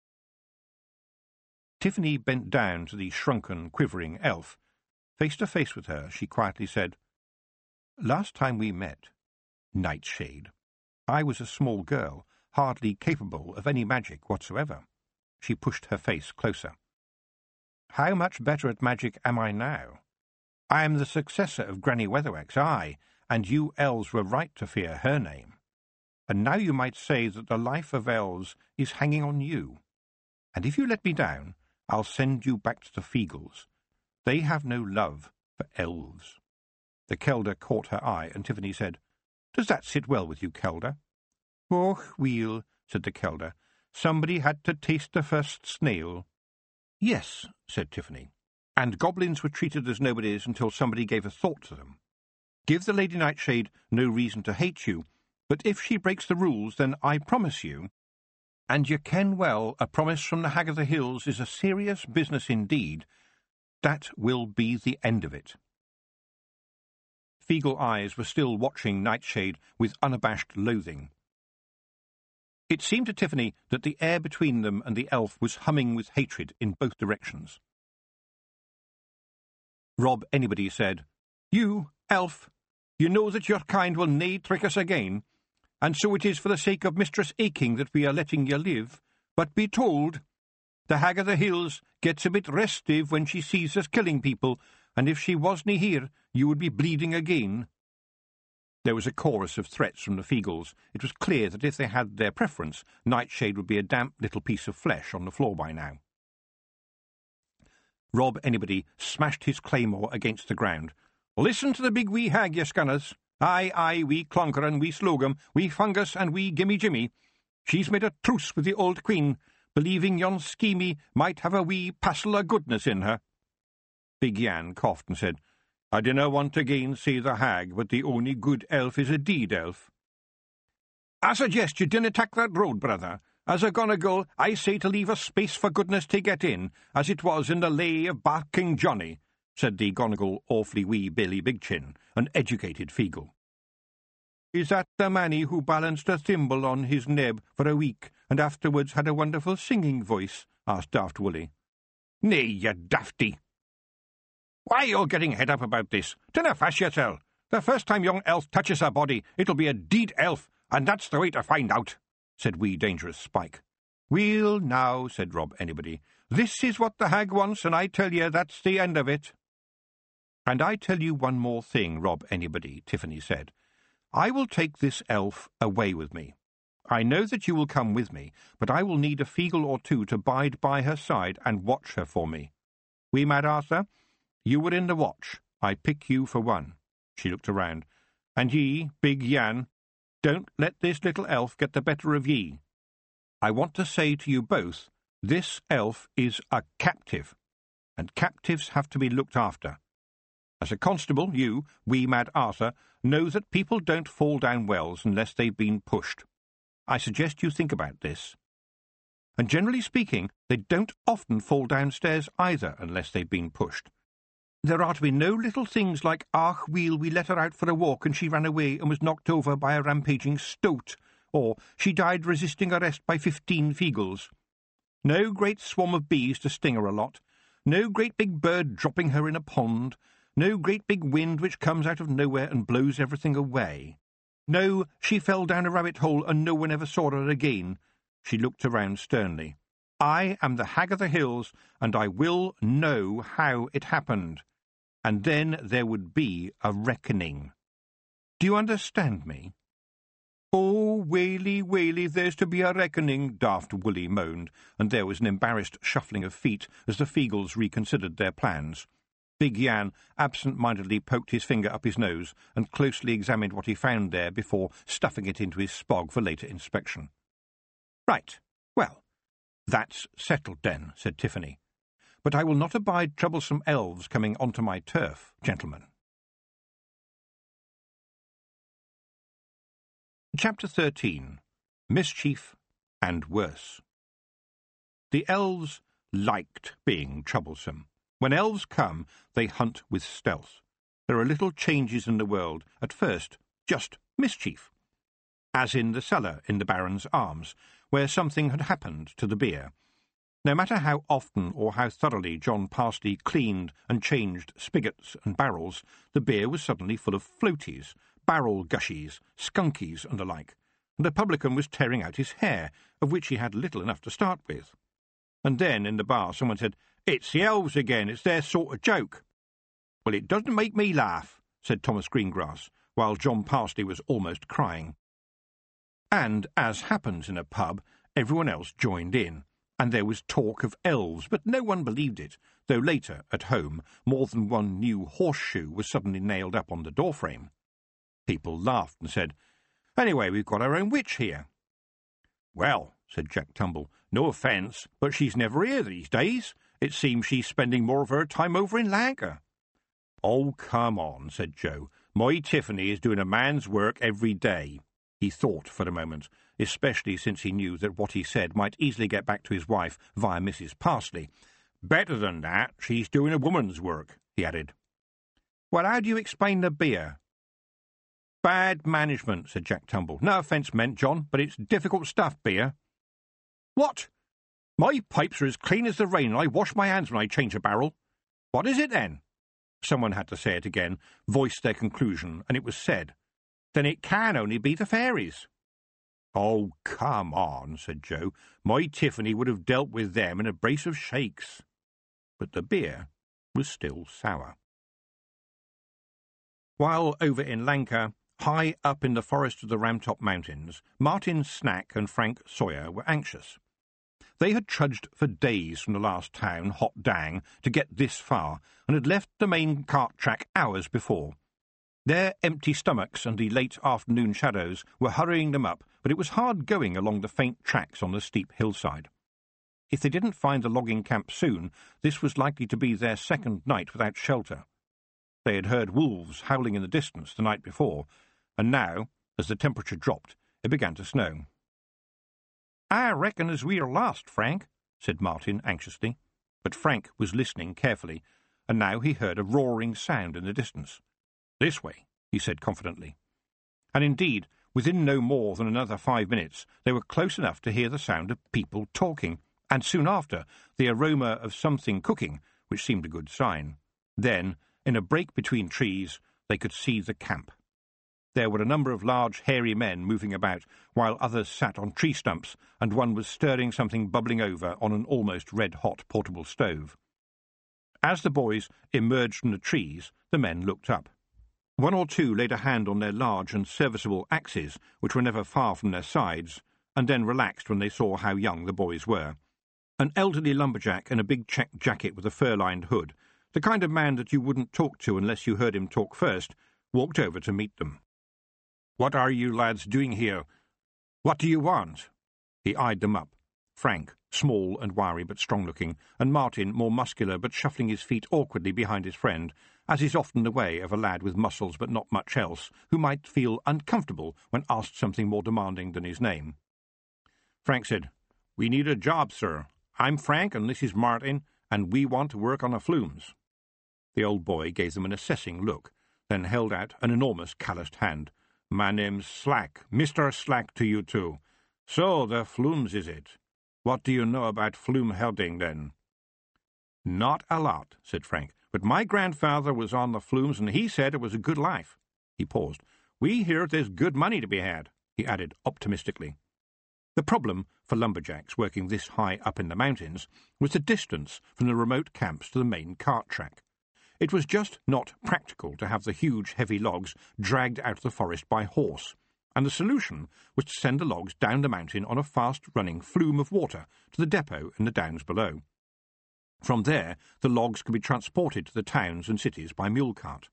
A: Tiffany bent down to the shrunken, quivering elf. Face to face with her, she quietly said, "Last time we met, Nightshade, I was a small girl, hardly capable of any magic whatsoever." She pushed her face closer. "How much better at magic am I now? I am the successor of Granny Weatherwax, aye, and you elves were right to fear her name. And now you might say that the life of elves is hanging on you. And if you let me down, I'll send you back to the Feagles. They have no love for elves." The Kelder caught her eye, and Tiffany said, "Does that sit well with you, Kelder?" "Och, weel," said the Kelder. "Somebody had to taste the first snail." "Yes," said Tiffany, "and goblins were treated as nobodies until somebody gave a thought to them. Give the Lady Nightshade no reason to hate you, but if she breaks the rules, then I promise you, and you ken well a promise from the Hag of the Hills is a serious business indeed, that will be the end of it." Feegle eyes were still watching Nightshade with unabashed loathing. It seemed to Tiffany that the air between them and the elf was humming with hatred in both directions. Rob Anybody said, "You, elf, you know that your kind will nae trick us again, and so it is for the sake of Mistress Aching that we are letting you live. But be told, the Hag of the Hills gets a bit restive when she sees us killing people, and if she wasn't here, you would be bleeding again." There was a chorus of threats from the Feagles. It was clear that if they had their preference, Nightshade would be a damp little piece of flesh on the floor by now. Rob Anybody smashed his claymore against the ground. "Listen to the big wee hag, ye scunners. Aye, aye, wee Clonker and wee Slogum, wee Fungus and wee Gimme Jimmy. She's made a truce with the old queen, believing yon schemy might have a wee passel o' goodness in her." Big Yan coughed and said, "I dinna want to gainsay the hag, but the only good elf is a deed elf." "I suggest you dinna tak that road, brother. As a Gonagle, I say to leave a space for goodness to get in, as it was in the lay of Barking Johnny," said the Gonagle awfully wee Billy Bigchin, an educated Feagle. "Is that the manny who balanced a thimble on his neb for a week, and afterwards had a wonderful singing voice?" asked Daft Woolly. "Nay, you dafty. Why are you all getting head up about this? Dinna fash yourself. The first time young elf touches a body, it'll be a deed elf, and that's the way to find out," said wee Dangerous Spike. "Well, now," said Rob Anybody, "this is what the hag wants, and I tell you that's the end of it." "And I tell you one more thing, Rob Anybody," Tiffany said. "I will take this elf away with me. I know that you will come with me, but I will need a Feagle or two to bide by her side and watch her for me. Wee Mad Arthur, you were in the watch. I pick you for one." She looked around. "And ye, Big Yan, don't let this little elf get the better of ye. I want to say to you both, this elf is a captive, and captives have to be looked after. As a constable, you, Wee Mad Arthur, know that people don't fall down wells unless they've been pushed. I suggest you think about this. And generally speaking, they don't often fall downstairs either unless they've been pushed. There are to be no little things like, 'Ach, we let her out for a walk and she ran away and was knocked over by a rampaging stoat,' or 'she died resisting arrest by 15 Feagles.' No great swarm of bees to sting her a lot, no great big bird dropping her in a pond, no great big wind which comes out of nowhere and blows everything away. No, she fell down a rabbit hole and no one ever saw her again." She looked around sternly. "I am the Hag of the Hills, and I will know how it happened. And then there would be a reckoning. Do you understand me?" "Oh, Whaley, Whaley, there's to be a reckoning," Daft Woolly moaned, and there was an embarrassed shuffling of feet as the Feagles reconsidered their plans. Big Yan absent-mindedly poked his finger up his nose and closely examined what he found there before stuffing it into his spog for later inspection. "Right, well, that's settled then," said Tiffany. "But I will not abide troublesome elves coming onto my turf, gentlemen." Chapter 13. Mischief and Worse. The elves liked being troublesome. When elves come, they hunt with stealth. There are little changes in the world, at first just mischief. As in the cellar in the Baron's Arms, where something had happened to the beer. No matter how often or how thoroughly John Parsley cleaned and changed spigots and barrels, the beer was suddenly full of floaties, barrel gushies, skunkies and the like, and the publican was tearing out his hair, of which he had little enough to start with. And then in the bar someone said, "It's the elves again, it's their sort of joke." "Well, it doesn't make me laugh," said Thomas Greengrass, while John Parsley was almost crying. And, as happens in a pub, everyone else joined in, and there was talk of elves, but no one believed it, though later, at home, more than one new horseshoe was suddenly nailed up on the doorframe. People laughed and said, "Anyway, we've got our own witch here." "Well," said Jack Tumble, "no offence, but she's never here these days. It seems she's spending more of her time over in Lanka." "Oh, come on," said Joe. "My Tiffany is doing a man's work every day." He thought for a moment, especially since he knew that what he said might easily get back to his wife via Mrs. Parsley. "Better than that, she's doing a woman's work," he added. "Well, how do you explain the beer?" "Bad management," said Jack Tumble. "No offence meant, John, but it's difficult stuff, beer." "What? My pipes are as clean as the rain, and I wash my hands when I change a barrel. What is it, then?" Someone had to say it again, voice their conclusion, and it was said. "Then it can only be the fairies." "Oh, come on," said Joe. "My Tiffany would have dealt with them in a brace of shakes." But the beer was still sour. While over in Lanka, high up in the forest of the Ramtop Mountains, Martin Snack and Frank Sawyer were anxious. They had trudged for days from the last town, Hot Dang, to get this far, and had left the main cart track hours before. Their empty stomachs and the late afternoon shadows were hurrying them up, but it was hard going along the faint tracks on the steep hillside. If they didn't find the logging camp soon, this was likely to be their second night without shelter. They had heard wolves howling in the distance the night before, and now, as the temperature dropped, it began to snow. "I reckon as we are lost, Frank," said Martin anxiously. But Frank was listening carefully, and now he heard a roaring sound in the distance. "This way," he said confidently. And indeed, within no more than another 5 minutes, they were close enough to hear the sound of people talking, and soon after, the aroma of something cooking, which seemed a good sign. Then, in a break between trees, they could see the camp. There were a number of large, hairy men moving about, while others sat on tree stumps, and one was stirring something bubbling over on an almost red-hot portable stove. As the boys emerged from the trees, the men looked up. One or two laid a hand on their large and serviceable axes, which were never far from their sides, and then relaxed when they saw how young the boys were. An elderly lumberjack in a big check jacket with a fur-lined hood, the kind of man that you wouldn't talk to unless you heard him talk first, walked over to meet them. "What are you lads doing here? What do you want?" He eyed them up. Frank, small and wiry but strong-looking, and Martin, more muscular but shuffling his feet awkwardly behind his friend, as is often the way of a lad with muscles but not much else, who might feel uncomfortable when asked something more demanding than his name. Frank said, "We need a job, sir. I'm Frank and this is Martin, and we want to work on the flumes." The old boy gave them an assessing look, then held out an enormous calloused hand. "My name's Slack, Mr. Slack to you too. So, the flumes, is it? What do you know about flume herding, then?" "Not a lot," said Frank, "but my grandfather was on the flumes, and he said it was a good life." He paused. "We hear there's good money to be had," he added optimistically. The problem for lumberjacks working this high up in the mountains was the distance from the remote camps to the main cart track. It was just not practical to have the huge, heavy logs dragged out of the forest by horse, and the solution was to send the logs down the mountain on a fast-running flume of water to the depot in the downs below. From there, the logs could be transported to the towns and cities by mule cart.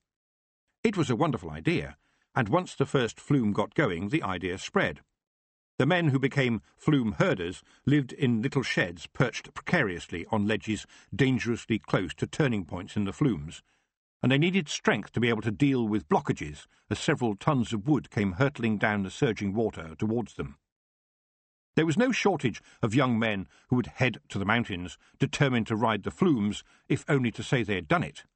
A: It was a wonderful idea, and once the first flume got going, the idea spread. The men who became flume herders lived in little sheds perched precariously on ledges dangerously close to turning points in the flumes, and they needed strength to be able to deal with blockages as several tons of wood came hurtling down the surging water towards them. There was no shortage of young men who would head to the mountains, determined to ride the flumes, if only to say they had done it.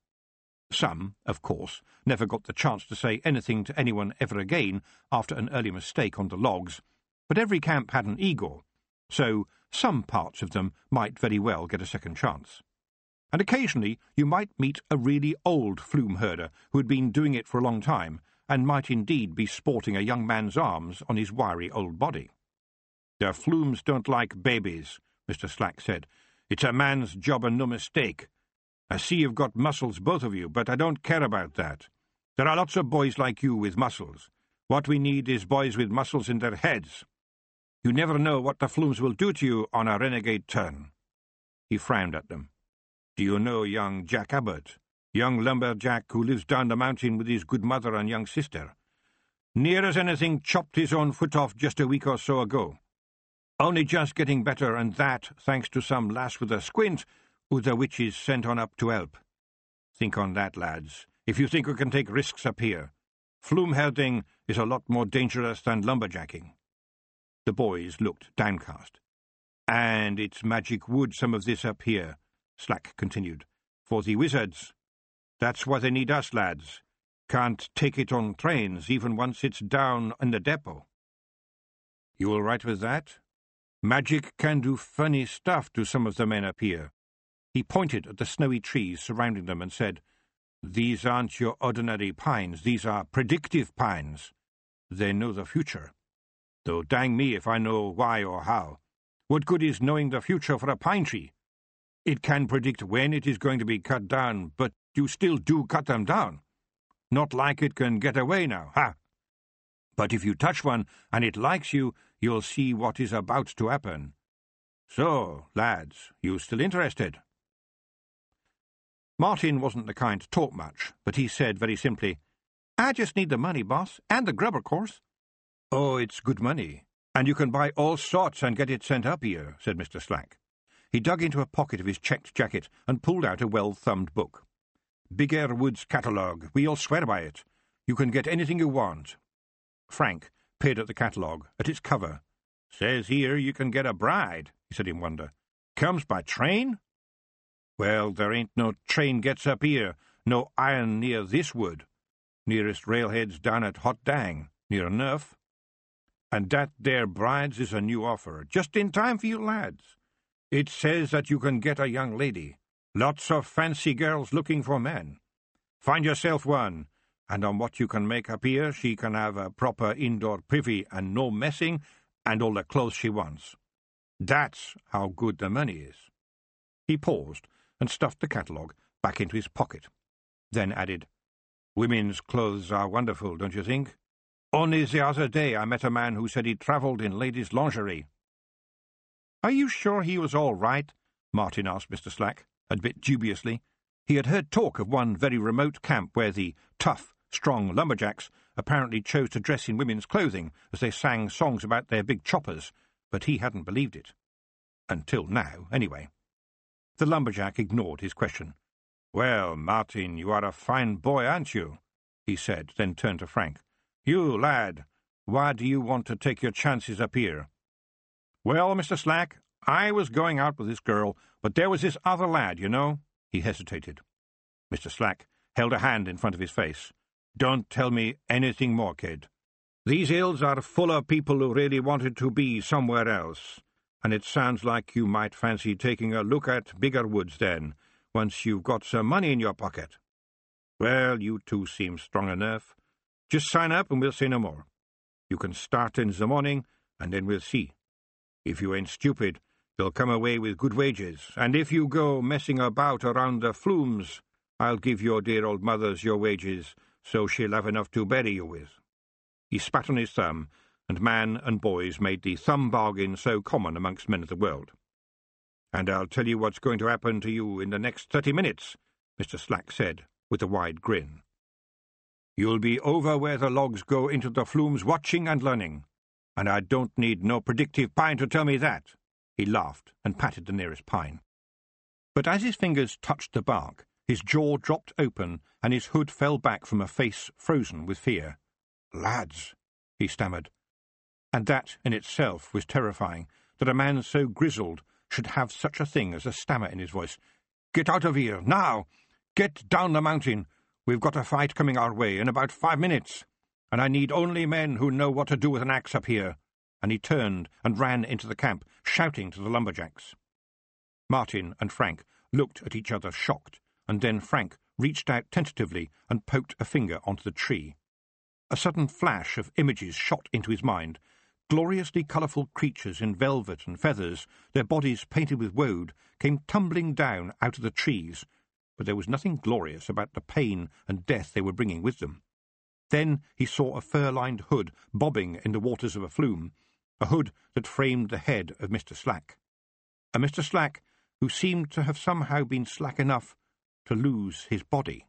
A: Some, of course, never got the chance to say anything to anyone ever again after an early mistake on the logs, but every camp had an Igor, so some parts of them might very well get a second chance. And occasionally you might meet a really old flume herder who had been doing it for a long time, and might indeed be sporting a young man's arms on his wiry old body. "The flumes don't like babies," Mr. Slack said. "It's a man's job and no mistake. I see you've got muscles, both of you, but I don't care about that. There are lots of boys like you with muscles. What we need is boys with muscles in their heads. You never know what the flumes will do to you on a renegade turn." He frowned at them. "Do you know young Jack Abbott, young lumberjack who lives down the mountain with his good mother and young sister? Near as anything chopped his own foot off just a week or so ago. Only just getting better, and that thanks to some lass with a squint who the witches sent on up to help. Think on that, lads, if you think we can take risks up here. Flume herding is a lot more dangerous than lumberjacking." The boys looked downcast. "And it's magic wood, some of this up here," Slack continued, "for the wizards. That's why they need us, lads. Can't take it on trains, even once it's down in the depot." "You all right with that? Magic can do funny stuff to some of the men up here." He pointed at the snowy trees surrounding them and said, These aren't your ordinary pines. These are predictive pines. They know the future. Though dang me if I know why or how. What good is knowing the future for a pine tree? It can predict when it is going to be cut down, but you still do cut them down. Not like it can get away now, ha! But if you touch one and it likes you, you'll see what is about to happen. So, lads, you still interested?" Martin wasn't the kind to talk much, but he said very simply, "I just need the money, boss, and the grub, of course." "Oh, it's good money, and you can buy all sorts and get it sent up here," said Mr. Slack. He dug into a pocket of his checked jacket and pulled out a well-thumbed book. "Big Air Woods Catalogue. We all swear by it. You can get anything you want." Frank peered at the catalogue, at its cover. "Says here you can get a bride," he said in wonder. "Comes by train?" "Well, there ain't no train gets up here, no iron near this wood. Nearest railhead's down at Hot Dang, near enough. And that there brides is a new offer, just in time for you lads. It says that you can get a young lady. Lots of fancy girls looking for men. Find yourself one, and on what you can make up here, she can have a proper indoor privy and no messing, and all the clothes she wants. That's how good the money is." He paused and stuffed the catalogue back into his pocket, then added, "Women's clothes are wonderful, don't you think? Only the other day I met a man who said he travelled in ladies' lingerie." "Are you sure he was all right?" Martin asked Mr. Slack, a bit dubiously. He had heard talk of one very remote camp where the tough, strong lumberjacks apparently chose to dress in women's clothing as they sang songs about their big choppers, but he hadn't believed it. Until now, anyway. The lumberjack ignored his question. "Well, Martin, you are a fine boy, aren't you?" he said, then turned to Frank. "You, lad, why do you want to take your chances up here?" "Well, Mr. Slack, I was going out with this girl, but there was this other lad, you know." He hesitated. Mr. Slack held a hand in front of his face. "Don't tell me anything more, kid. These hills are full of people who really wanted to be somewhere else, and it sounds like you might fancy taking a look at bigger woods then, once you've got some money in your pocket. Well, you two seem strong enough. Just sign up and we'll say no more. You can start in the morning, and then we'll see. If you ain't stupid, you'll come away with good wages, and if you go messing about around the flumes, I'll give your dear old mothers your wages, so she'll have enough to bury you with." He spat on his thumb, and man and boys made the thumb bargain so common amongst men of the world. "And I'll tell you what's going to happen to you in the next 30 minutes, Mr. Slack said, with a wide grin. "You'll be over where the logs go into the flumes watching and learning, and I don't need no predictive pine to tell me that." He laughed and patted the nearest pine. But as his fingers touched the bark, his jaw dropped open and his hood fell back from a face frozen with fear. "Lads," he stammered. And that in itself was terrifying, that a man so grizzled should have such a thing as a stammer in his voice. "Get out of here, now! Get down the mountain! We've got a fight coming our way in about 5 minutes, and I need only men who know what to do with an axe up here." And he turned and ran into the camp, shouting to the lumberjacks. Martin and Frank looked at each other shocked, and then Frank reached out tentatively and poked a finger onto the tree. A sudden flash of images shot into his mind. Gloriously colourful creatures in velvet and feathers, their bodies painted with woad, came tumbling down out of the trees, but there was nothing glorious about the pain and death they were bringing with them. Then he saw a fur-lined hood bobbing in the waters of a flume, a hood that framed the head of Mr. Slack. A Mr. Slack who seemed to have somehow been slack enough to lose his body.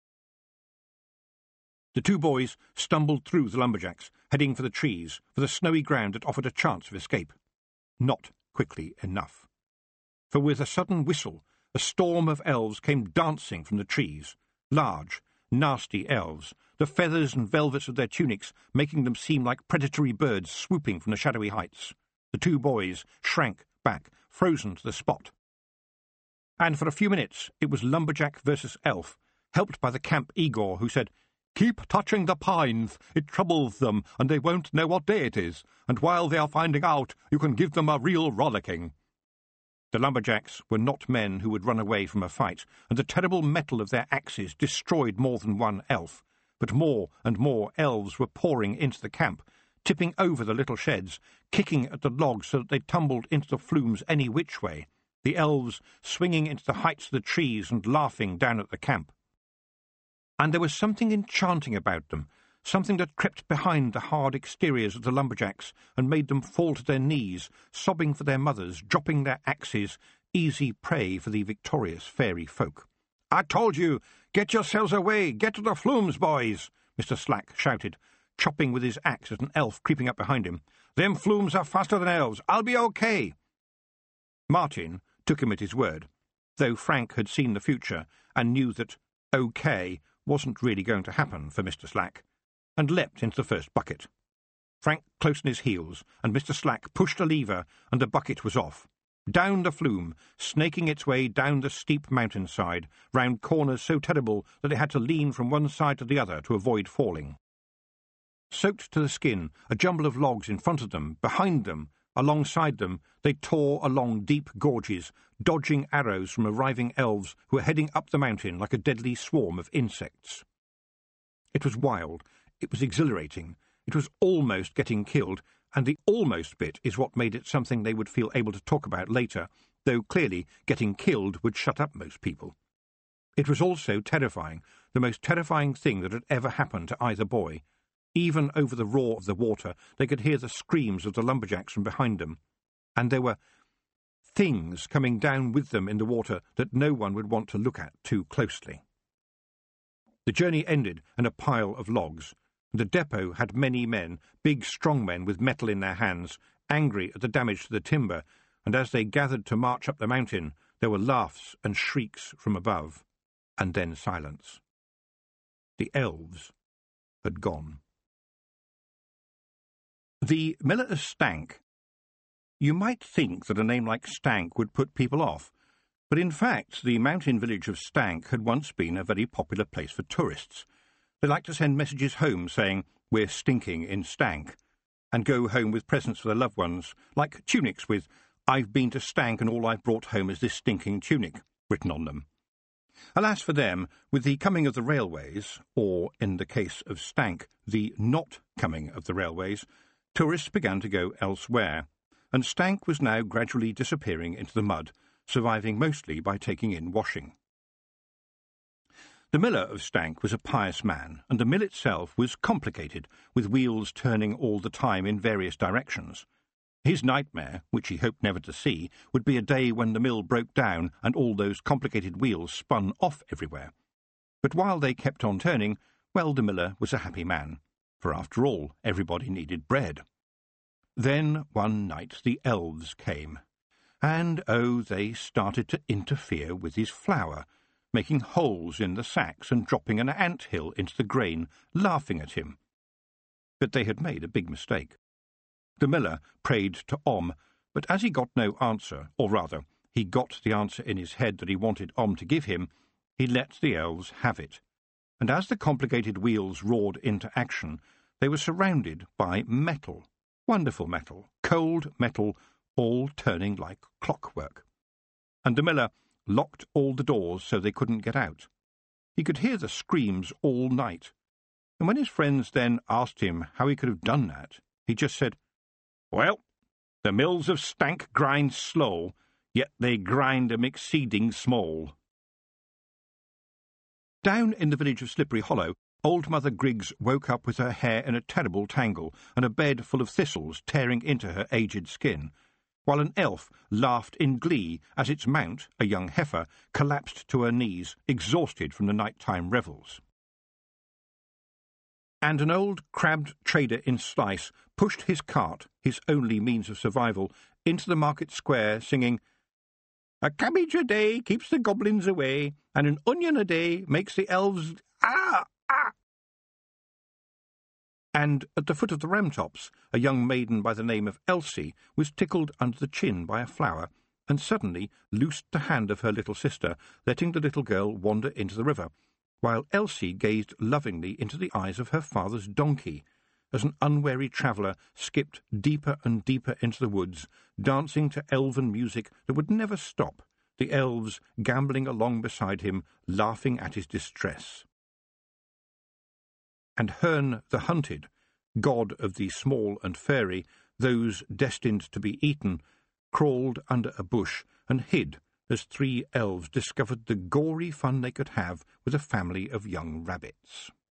A: The two boys stumbled through the lumberjacks, heading for the trees, for the snowy ground that offered a chance of escape. Not quickly enough. For with a sudden whistle, a storm of elves came dancing from the trees, large, nasty elves, the feathers and velvets of their tunics making them seem like predatory birds swooping from the shadowy heights. The two boys shrank back, frozen to the spot. And for a few minutes it was lumberjack versus elf, helped by the camp Igor, who said, "Keep touching the pines. It troubles them, and they won't know what day it is. And while they are finding out, you can give them a real rollicking." The lumberjacks were not men who would run away from a fight, and the terrible metal of their axes destroyed more than one elf. But more and more elves were pouring into the camp, tipping over the little sheds, kicking at the logs so that they tumbled into the flumes any which way, the elves swinging into the heights of the trees and laughing down at the camp. And there was something enchanting about them, something that crept behind the hard exteriors of the lumberjacks and made them fall to their knees, sobbing for their mothers, dropping their axes, easy prey for the victorious fairy folk. "I told you! Get yourselves away! Get to the flumes, boys!" Mr. Slack shouted, chopping with his axe at an elf creeping up behind him. "Them flumes are faster than elves. I'll be okay." Martin took him at his word, though Frank had seen the future and knew that okay wasn't really going to happen for Mr. Slack, and leapt into the first bucket. Frank close on his heels, and Mr. Slack pushed a lever, and the bucket was off. Down the flume, snaking its way down the steep mountainside, round corners so terrible that they had to lean from one side to the other to avoid falling. Soaked to the skin, a jumble of logs in front of them, behind them, alongside them, they tore along deep gorges, dodging arrows from arriving elves who were heading up the mountain like a deadly swarm of insects. It was wild. It was exhilarating. It was almost getting killed, and the almost bit is what made it something they would feel able to talk about later, though clearly getting killed would shut up most people. It was also terrifying, the most terrifying thing that had ever happened to either boy. Even over the roar of the water, they could hear the screams of the lumberjacks from behind them, and there were things coming down with them in the water that no one would want to look at too closely. The journey ended in a pile of logs. The depot had many men, big strong men with metal in their hands, angry at the damage to the timber, and as they gathered to march up the mountain, there were laughs and shrieks from above, and then silence. The elves had gone. The Miller of Stank. You might think that a name like Stank would put people off, but in fact the mountain village of Stank had once been a very popular place for tourists. They liked to send messages home saying, "We're stinking in Stank," and go home with presents for their loved ones, like tunics with, "I've been to Stank and all I've brought home is this stinking tunic," written on them. Alas for them, with the coming of the railways, or, in the case of Stank, the not coming of the railways, tourists began to go elsewhere, and Stank was now gradually disappearing into the mud, surviving mostly by taking in washing. The miller of Stank was a pious man, and the mill itself was complicated, with wheels turning all the time in various directions. His nightmare, which he hoped never to see, would be a day when the mill broke down and all those complicated wheels spun off everywhere. But while they kept on turning, well, the miller was a happy man, for after all, everybody needed bread. Then one night the elves came, and oh, they started to interfere with his flour, making holes in the sacks and dropping an ant-hill into the grain, laughing at him. But they had made a big mistake. The miller prayed to Om, but as he got no answer, or rather, he got the answer in his head that he wanted Om to give him, he let the elves have it. And as the complicated wheels roared into action, they were surrounded by metal, wonderful metal, cold metal, all turning like clockwork. And the miller locked all the doors so they couldn't get out. He could hear the screams all night, and when his friends then asked him how he could have done that, he just said, "Well, the mills of Stank grind slow, yet they grind 'em exceeding small." Down in the village of Slippery Hollow, old Mother Griggs woke up with her hair in a terrible tangle and a bed full of thistles tearing into her aged skin, while an elf laughed in glee as its mount, a young heifer, collapsed to her knees, exhausted from the night-time revels. And an old crabbed trader in Slice pushed his cart, his only means of survival, into the market square, singing, "A cabbage a day keeps the goblins away, and an onion a day makes the elves ah! And at the foot of the ramtops, a young maiden by the name of Elsie was tickled under the chin by a flower, and suddenly loosed the hand of her little sister, letting the little girl wander into the river, while Elsie gazed lovingly into the eyes of her father's donkey, as an unwary traveller skipped deeper and deeper into the woods, dancing to elven music that would never stop, the elves gambling along beside him, laughing at his distress. And Herne the Hunted, god of the small and fairy, those destined to be eaten, crawled under a bush and hid as 3 elves discovered the gory fun they could have with a family of young rabbits.